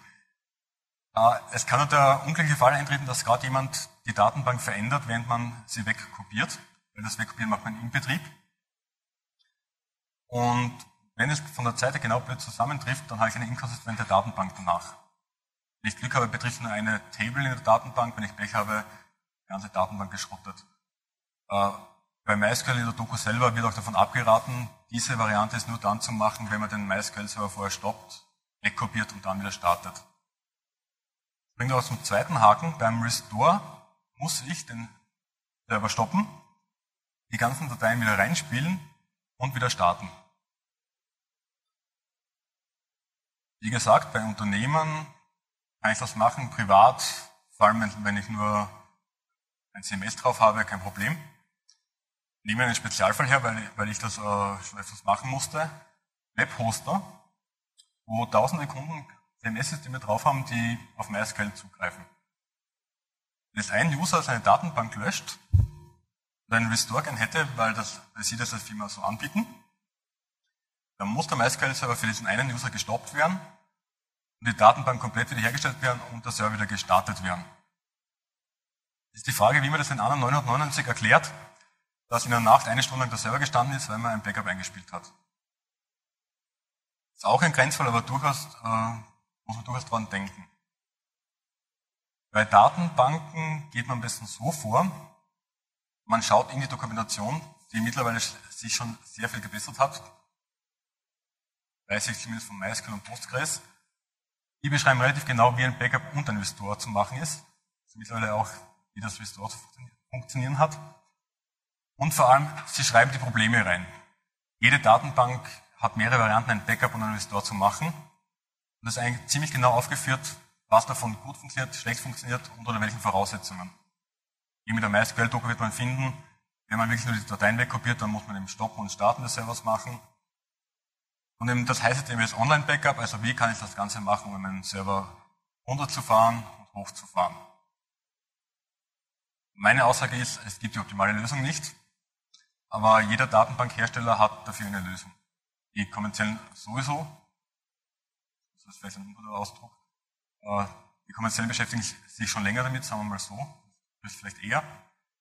Es kann nur der unglückliche Fall eintreten, dass gerade jemand die Datenbank verändert, während man sie wegkopiert. Weil das Wegkopieren macht man im Betrieb. Und wenn es von der Zeit genau blöd zusammentrifft, dann habe ich eine inkonsistente Datenbank danach. Wenn ich Glück habe, betrifft es nur eine Table in der Datenbank. Wenn ich Pech habe, die ganze Datenbank geschrottet. Äh, bei MySQL in der Doku selber wird auch davon abgeraten, diese Variante ist nur dann zu machen, wenn man den MySQL-Server vorher stoppt, wegkopiert und dann wieder startet. Das bringt auch zum zweiten Haken. Beim Restore muss ich den Server stoppen, die ganzen Dateien wieder reinspielen und wieder starten. Wie gesagt, bei Unternehmen kann ich das machen, privat, vor allem wenn ich nur ein C M S drauf habe, kein Problem. Nehmen wir einen Spezialfall her, weil, weil ich das äh, schon öfters machen musste. Webhoster, wo tausende Kunden C M S-Systeme drauf haben, die auf MySQL zugreifen. Wenn jetzt ein User seine Datenbank löscht und einen Restore gern hätte, weil, das, weil sie das als Firma so anbieten, dann muss der MySQL-Server für diesen einen User gestoppt werden und die Datenbank komplett wiederhergestellt werden und der Server wieder gestartet werden. Das ist die Frage, wie man das in anderen neunhundertneunundneunzig erklärt, dass in der Nacht eine Stunde lang der Server gestanden ist, weil man ein Backup eingespielt hat. Das ist auch ein Grenzfall, aber durchaus, äh, muss man durchaus dran denken. Bei Datenbanken geht man am besten so vor, man schaut in die Dokumentation, die mittlerweile sich schon sehr viel gebessert hat, weiß ich zumindest von MySQL und Postgres. Die beschreiben relativ genau, wie ein Backup und ein Restore zu machen ist. Also mittlerweile auch, wie das Restore zu funktionieren hat. Und vor allem, sie schreiben die Probleme rein. Jede Datenbank hat mehrere Varianten, ein Backup und ein Restore zu machen. Und das ist eigentlich ziemlich genau aufgeführt, was davon gut funktioniert, schlecht funktioniert und unter welchen Voraussetzungen. Hier mit der MySQL-Doku wird man finden, wenn man wirklich nur die Dateien wegkopiert, dann muss man eben Stoppen und Starten des Servers machen. Und eben das heißt eben als Online-Backup, also wie kann ich das Ganze machen, um meinen Server runterzufahren und hochzufahren. Meine Aussage ist, es gibt die optimale Lösung nicht. Aber jeder Datenbankhersteller hat dafür eine Lösung. Die kommerziellen sowieso, das ist vielleicht ein unguter Ausdruck, die kommerziellen beschäftigen sich schon länger damit, sagen wir mal so, das ist vielleicht eher.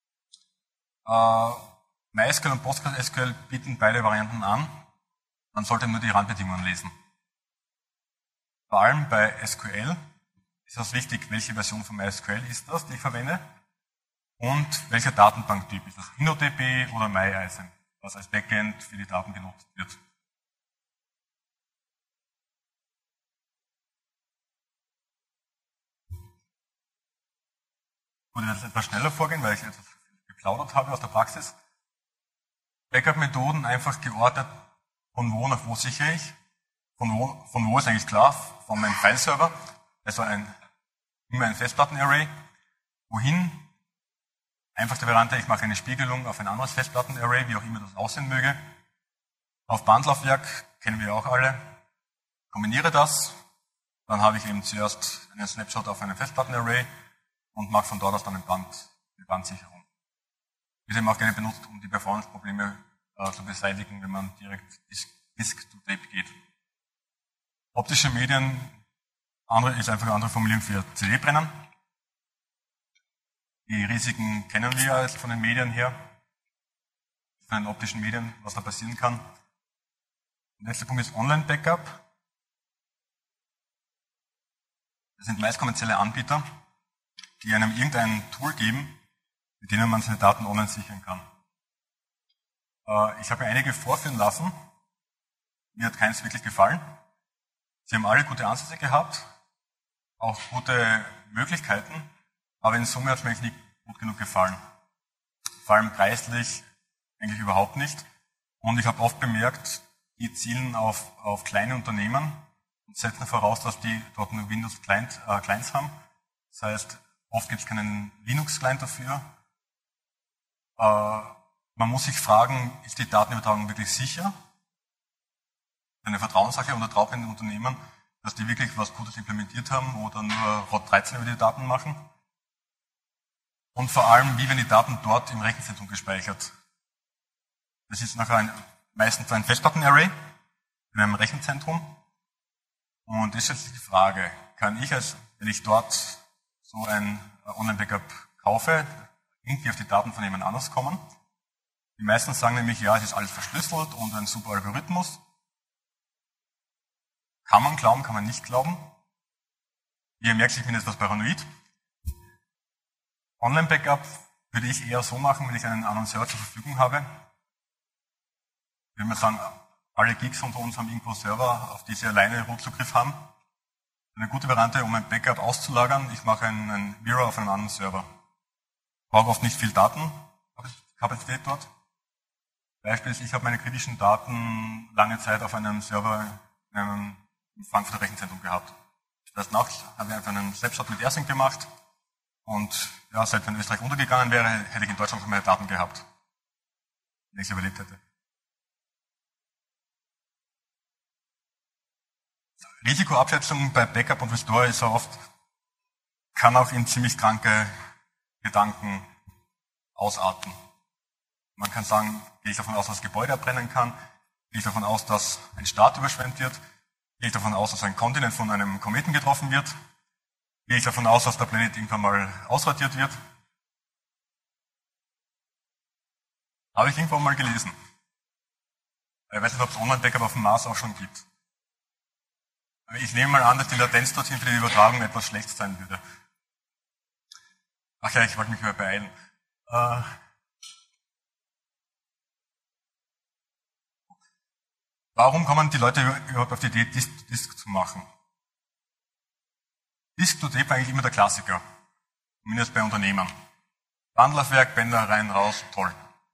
MySQL und PostgreSQL bieten beide Varianten an, man sollte nur die Randbedingungen lesen. Vor allem bei S Q L ist es wichtig, welche Version von MySQL ist das, die ich verwende. Und welcher Datenbanktyp ist das? InnoDB oder MyISAM, was als Backend für die Daten genutzt wird. Ich würde jetzt etwas schneller vorgehen, weil ich etwas geplaudert habe aus der Praxis. Backup-Methoden einfach geordnet, von wo nach wo sichere ich. Von wo, von wo ist eigentlich klar, von meinem Fileserver, also ein, immer ein Festplatten-Array. Wohin? Einfachste Variante, ich mache eine Spiegelung auf ein anderes Festplatten-Array, wie auch immer das aussehen möge. Auf Bandlaufwerk, kennen wir auch alle. Kombiniere das, dann habe ich eben zuerst einen Snapshot auf einem Festplatten-Array und mache von dort aus dann eine, Band, eine Bandsicherung. Wird eben auch gerne benutzt, um die Performance-Probleme äh, zu beseitigen, wenn man direkt Disk-to-Tape geht. Optische Medien andere, ist einfach eine andere Formulierung für C D-Brennen. Die Risiken kennen wir ja von den Medien her, von den optischen Medien, was da passieren kann. Der letzte Punkt ist Online-Backup. Das sind meist kommerzielle Anbieter, die einem irgendein Tool geben, mit denen man seine Daten online sichern kann. Ich habe mir einige vorführen lassen. Mir hat keins wirklich gefallen. Sie haben alle gute Ansätze gehabt, auch gute Möglichkeiten. Aber in Summe hat es mir eigentlich nicht gut genug gefallen. Vor allem preislich eigentlich überhaupt nicht. Und ich habe oft bemerkt, die zielen auf, auf kleine Unternehmen und setzen voraus, dass die dort nur Windows-Clients äh, Clients haben. Das heißt, oft gibt es keinen Linux-Client dafür. Äh, man muss sich fragen, ist die Datenübertragung wirklich sicher? Eine Vertrauenssache, oder traut man den Unternehmen, dass die wirklich was Gutes implementiert haben oder nur Rot dreizehn über die Daten machen? Und vor allem, wie werden die Daten dort im Rechenzentrum gespeichert? Das ist nachher ein, meistens ein Festplatten-Array in einem Rechenzentrum. Und das ist jetzt die Frage, kann ich, als, wenn ich dort so ein Online-Backup kaufe, irgendwie auf die Daten von jemand anders kommen? Die meisten sagen nämlich, ja, es ist alles verschlüsselt und ein super Algorithmus. Kann man glauben, kann man nicht glauben. Wie ihr merkt, ich bin etwas paranoid. Online-Backup würde ich eher so machen, wenn ich einen anderen Server zur Verfügung habe. Wenn wir sagen, alle Geeks unter uns haben irgendwo Server, auf die sie alleine Root-Zugriff haben. Eine gute Variante, um ein Backup auszulagern, ich mache einen, einen Mirror auf einem anderen Server. Ich brauche oft nicht viel Datenkapazität dort. Beispiel ist, ich habe meine kritischen Daten lange Zeit auf einem Server in einem Frankfurter Rechenzentrum gehabt. Das Nacht habe ich einfach einen Snapshot mit AirSync gemacht und ja, seit wenn Österreich untergegangen wäre, hätte ich in Deutschland noch meine Daten gehabt. wenn ich es überlebt hätte. Risikoabschätzung bei Backup und Restore ist oft, kann auch in ziemlich kranke Gedanken ausarten. Man kann sagen, gehe ich davon aus, dass das Gebäude abbrennen kann, gehe ich davon aus, dass ein Staat überschwemmt wird, gehe ich davon aus, dass ein Kontinent von einem Kometen getroffen wird, gehe ich davon aus, dass der Planet irgendwann mal ausradiert wird. Habe ich irgendwann mal gelesen. Ich weiß nicht, ob es Online-Backup auf dem Mars auch schon gibt. Ich nehme mal an, dass die Latenz dorthin für die Übertragung etwas schlecht sein würde. Ach ja, ich wollte mich mal beeilen. Äh Warum kommen die Leute überhaupt auf die Idee, Disk to Disk zu machen? Disk to Tape war eigentlich immer der Klassiker. Zumindest bei Unternehmen. Bandlaufwerk, Bänder rein, raus, toll.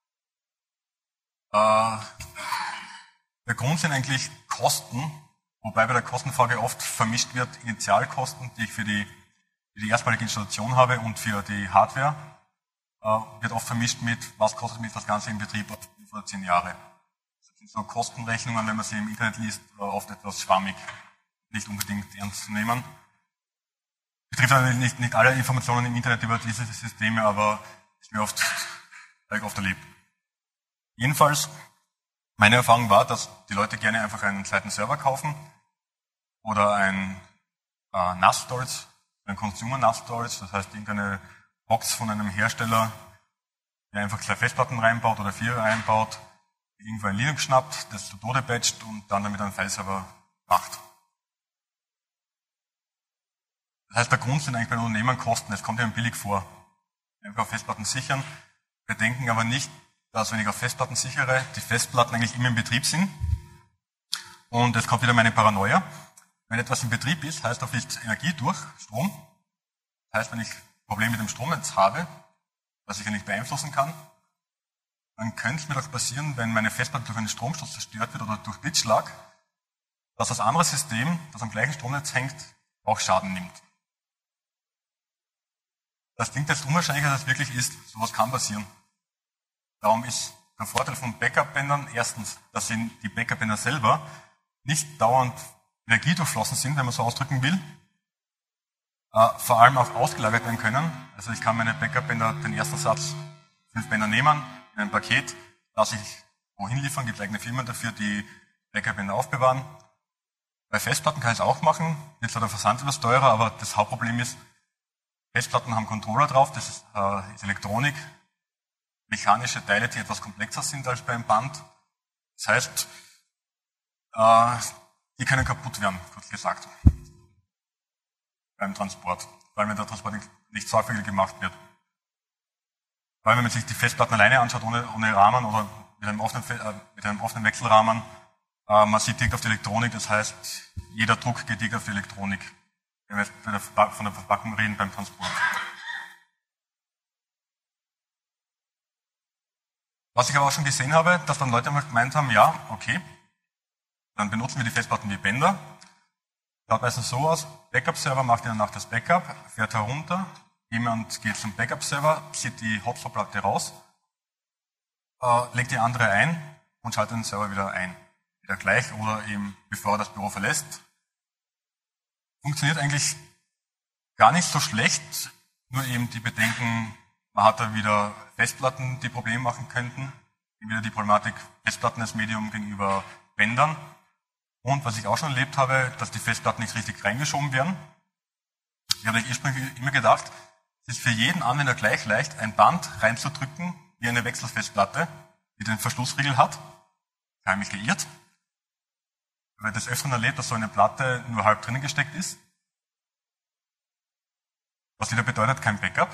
Äh der Grund sind eigentlich Kosten, wobei bei der Kostenfrage oft vermischt wird Initialkosten, die ich für die, für die erstmalige Installation habe und für die Hardware, äh, wird oft vermischt mit, was kostet mich das Ganze im Betrieb auf fünf oder zehn Jahre. Das sind so Kostenrechnungen, wenn man sie im Internet liest, oft etwas schwammig, nicht unbedingt ernst zu nehmen. Betrifft natürlich nicht, nicht alle Informationen im Internet über diese Systeme, aber ist mir oft, habe ich oft erlebt. Jedenfalls, meine Erfahrung war, dass die Leute gerne einfach einen zweiten Server kaufen oder ein äh, N A S Storage, ein Consumer N A S Storage, das heißt irgendeine Box von einem Hersteller, der einfach zwei Festplatten reinbaut oder vier reinbaut, irgendwo ein Linux schnappt, das zu Tode patcht und dann damit einen Fileserver macht. Das heißt, der Grund sind eigentlich bei den Unternehmen Kosten, es kommt ihnen billig vor. Einfach auf Festplatten sichern. Wir denken aber nicht, dass wenn ich auf Festplatten sichere, die Festplatten eigentlich immer im Betrieb sind. Und jetzt kommt wieder meine Paranoia. Wenn etwas im Betrieb ist, heißt, da fließt Energie durch, Strom. Das heißt, wenn ich Probleme mit dem Stromnetz habe, was ich ja nicht beeinflussen kann, dann könnte es mir doch passieren, wenn meine Festplatte durch einen Stromstoß zerstört wird oder durch Blitzschlag, dass das andere System, das am gleichen Stromnetz hängt, auch Schaden nimmt. Das klingt jetzt unwahrscheinlicher, als es wirklich ist. Sowas kann passieren. Darum ist der Vorteil von Backup-Bändern erstens, dass in die Backup-Bänder selber nicht dauernd Energie durchflossen sind, wenn man so ausdrücken will, äh, vor allem auch ausgelagert werden können. Also ich kann meine Backup-Bänder, den ersten Satz, fünf Bänder nehmen, in ein Paket, lasse ich wohin liefern, gibt eigene Firmen dafür, die Backup-Bänder aufbewahren. Bei Festplatten kann ich es auch machen, wird zwar der Versand etwas teurer, aber das Hauptproblem ist, Festplatten haben Controller drauf, das ist, äh, ist Elektronik, mechanische Teile, die etwas komplexer sind als beim Band. Das heißt, äh, die können kaputt werden, kurz gesagt, beim Transport, vor allem wenn der Transport nicht, nicht sorgfältig gemacht wird. Vor allem wenn man sich die Festplatten alleine anschaut, ohne, ohne Rahmen oder mit einem offenen, äh, mit einem offenen Wechselrahmen, äh, man sieht direkt auf die Elektronik, das heißt, jeder Druck geht direkt auf die Elektronik, wenn wir von der Verpackung reden beim Transport. Was ich aber auch schon gesehen habe, dass dann Leute einfach gemeint haben, ja, okay, dann benutzen wir die Festplatten wie Bänder. Schaut meistens so aus, Backup-Server macht Ihnen nach das Backup, fährt herunter, jemand geht zum Backup-Server, zieht die Hotspot-Platte raus, äh, legt die andere ein und schaltet den Server wieder ein. Wieder gleich oder eben bevor er das Büro verlässt. Funktioniert eigentlich gar nicht so schlecht, nur eben die Bedenken, man hat da wieder Festplatten, die Probleme machen könnten, wieder die Problematik Festplatten als Medium gegenüber Bändern. Und was ich auch schon erlebt habe, dass die Festplatten nicht richtig reingeschoben werden. Ich habe ursprünglich immer gedacht, es ist für jeden Anwender gleich leicht, ein Band reinzudrücken, wie eine Wechselfestplatte, die den Verschlussriegel hat. Ich habe mich geirrt. Ich habe des Öfteren erlebt, dass so eine Platte nur halb drinnen gesteckt ist. Was wieder bedeutet, kein Backup.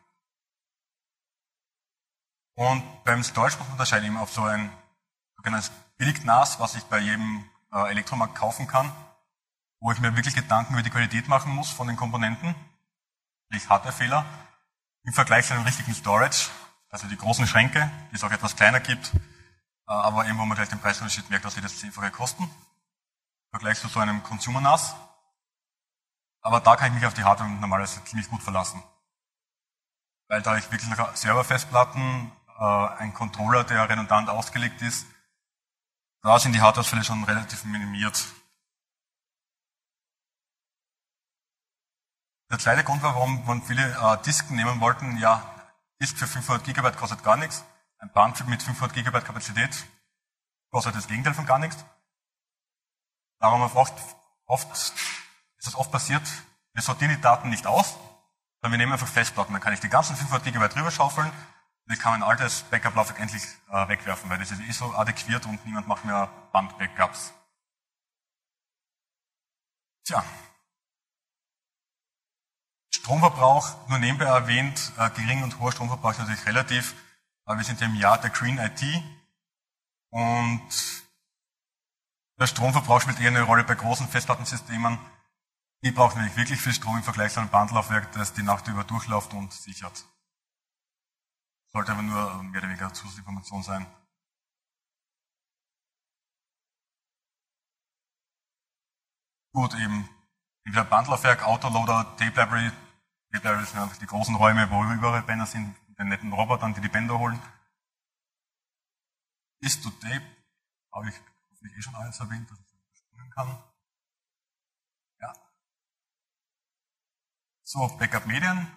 Und beim Storage muss man unterscheiden eben auf so ein sogenanntes Billig-N A S, was ich bei jedem äh, Elektromarkt kaufen kann, wo ich mir wirklich Gedanken über die Qualität machen muss von den Komponenten, sprich Hardwarefehler, im Vergleich zu einem richtigen Storage, also die großen Schränke, die es auch etwas kleiner gibt, äh, aber eben wo man gleich den Preisunterschied merkt, dass sie das zehnfache kosten, im Vergleich zu so einem Consumer-N A S. Aber da kann ich mich auf die Hardware normalerweise ziemlich gut verlassen. Weil da ich wirklich Serverfestplatten äh, ein Controller, der redundant ausgelegt ist. Da sind die Hardwareausfälle schon relativ minimiert. Der zweite Grund war, warum, warum viele äh, Disken nehmen wollten, ja, Disk für fünfhundert Gigabyte kostet gar nichts. Ein Band mit fünfhundert Gigabyte Kapazität kostet das Gegenteil von gar nichts. Darum oft, oft ist das oft passiert, wir sortieren die Daten nicht aus, sondern wir nehmen einfach Festplatten. Dann kann ich die ganzen fünfhundert Gigabyte rüber schaufeln und ich kann ein altes Backup-Laufwerk endlich äh, wegwerfen, weil das ist eh so adäquiert und niemand macht mehr Band-Backups. Tja. Stromverbrauch, nur nebenbei erwähnt, äh, gering und hoher Stromverbrauch ist natürlich relativ. Aber wir sind ja im Jahr der Green I T und der Stromverbrauch spielt eher eine Rolle bei großen Festplattensystemen. Die brauchen nämlich wirklich viel Strom im Vergleich zu einem Bandlaufwerk, das die Nacht über durchläuft und sichert. Sollte aber nur mehr oder weniger Zusatzinformation sein. Gut, eben entweder Bandlaufwerk, Autoloader, Tape Library. Tape Library sind einfach die großen Räume, wo überall Bänder sind, mit den netten Robotern, die die Bänder holen. Ist to Tape, habe ich hoffentlich eh schon alles erwähnt, dass ich das überspringen kann. Ja. So, Backup-Medien.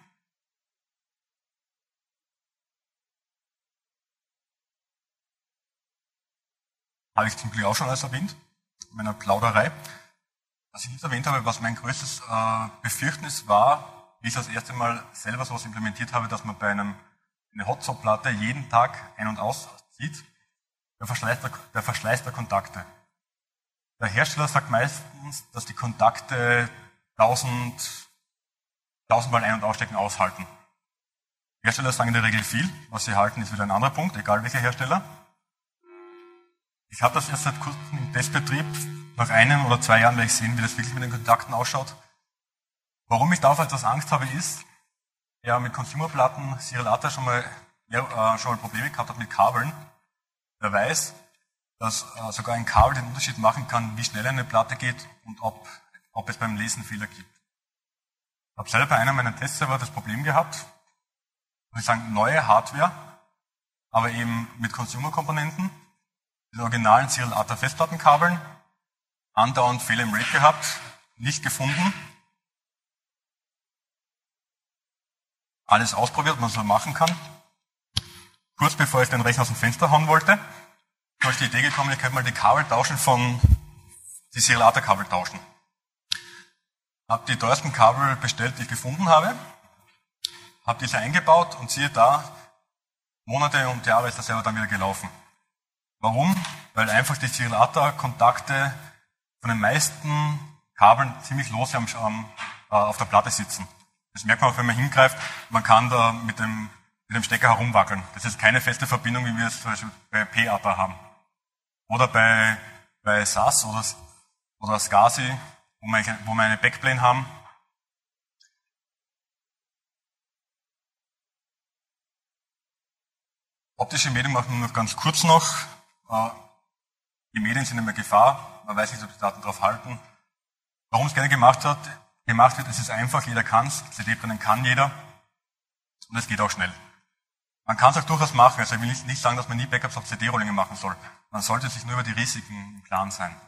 Habe ich zum Glück auch schon alles erwähnt, in meiner Plauderei. Was ich nicht erwähnt habe, was mein größtes äh, Befürchtnis war, wie ich das erste Mal selber sowas implementiert habe, dass man bei einem, eine Hotstop-Platte jeden Tag ein- und auszieht, der Verschleiß der, der Verschleiß der Kontakte. Der Hersteller sagt meistens, dass die Kontakte tausend, tausendmal ein- und ausstecken aushalten. Hersteller sagen in der Regel viel, was sie halten, ist wieder ein anderer Punkt, egal welcher Hersteller. Ich habe das erst seit kurzem im Testbetrieb. Nach einem oder zwei Jahren werde ich sehen, wie das wirklich mit den Kontakten ausschaut. Warum ich davor etwas Angst habe, ist, ja, mit Consumerplatten Cyril Atta schon mal, ja, äh, schon mal Probleme gehabt hat mit Kabeln. Wer weiß, dass äh, sogar ein Kabel den Unterschied machen kann, wie schnell eine Platte geht und ob, ob es beim Lesen Fehler gibt. Ich habe selber bei einem meiner Testserver das Problem gehabt, muss ich sagen, neue Hardware, aber eben mit Consumer-Komponenten, den originalen Cyril Atta Festplattenkabeln, andauernd Fehler im RAID gehabt, nicht gefunden. Alles ausprobiert, was man so machen kann. Kurz bevor ich den Rechner aus dem Fenster hauen wollte, habe ich die Idee gekommen, ich könnte mal die Kabel tauschen von, die Cyril Atta Kabel tauschen. Habe die teuersten Kabel bestellt, die ich gefunden habe, habe diese eingebaut und siehe da, Monate und Jahre ist das selber dann wieder gelaufen. Warum? Weil einfach die Cyril Atta Kontakte von den meisten Kabeln ziemlich lose am, am, äh, auf der Platte sitzen. Das merkt man auch, wenn man hingreift, man kann da mit dem, mit dem Stecker herumwackeln. Das ist keine feste Verbindung, wie wir es zum Beispiel bei P Atta haben. Oder bei, bei S A S oder, oder SCSI, wo wir, wo wir eine Backplane haben. Optische Medien machen wir noch ganz kurz noch. Die Medien sind immer Gefahr, man weiß nicht, ob die Daten darauf halten. Warum es gerne gemacht hat, gemacht wird, es ist einfach, jeder kann es, C D brennen kann jeder und es geht auch schnell. Man kann es auch durchaus machen, also ich will nicht sagen, dass man nie Backups auf C D-Rollingen machen soll. Man sollte sich nur über die Risiken im Klaren sein.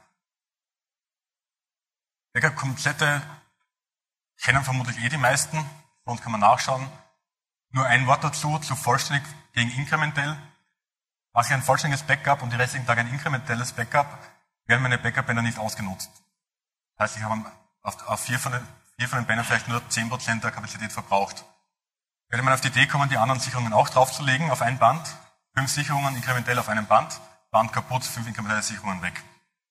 Backup-Komplette kennen vermutlich eh die meisten, bei uns kann man nachschauen. Nur ein Wort dazu, zu vollständig gegen inkrementell. Mache ich ein vollständiges Backup und die restlichen Tage ein inkrementelles Backup, werden meine Backup-Bänder nicht ausgenutzt. Das heißt, ich habe auf, auf vier, von den, vier von den Bändern vielleicht nur zehn Prozent der Kapazität verbraucht. Würde man auf die Idee kommen, die anderen Sicherungen auch draufzulegen auf ein Band, fünf Sicherungen inkrementell auf einem Band, Band kaputt, fünf inkrementelle Sicherungen weg.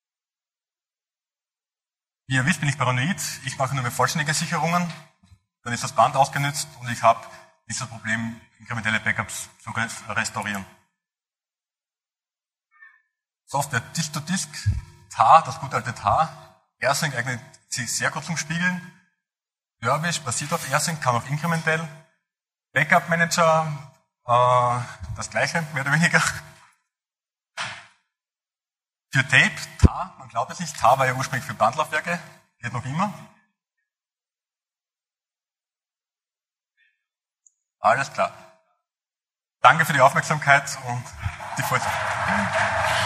Wie ihr wisst, bin ich paranoid, ich mache nur mehr vollständige Sicherungen, dann ist das Band ausgenutzt und ich habe dieses Problem, inkrementelle Backups zu restaurieren. Software Disk-to-Disk, T A, das gute alte T A. AirSync eignet sich sehr gut zum Spiegeln. Dervish basiert auf AirSync, kann auch inkrementell. Backup Manager, äh, das gleiche, mehr oder weniger. Für Tape, T A, man glaubt es nicht, T A war ja ursprünglich für Bandlaufwerke, geht noch immer. Alles klar. Danke für die Aufmerksamkeit und die Vorsicht.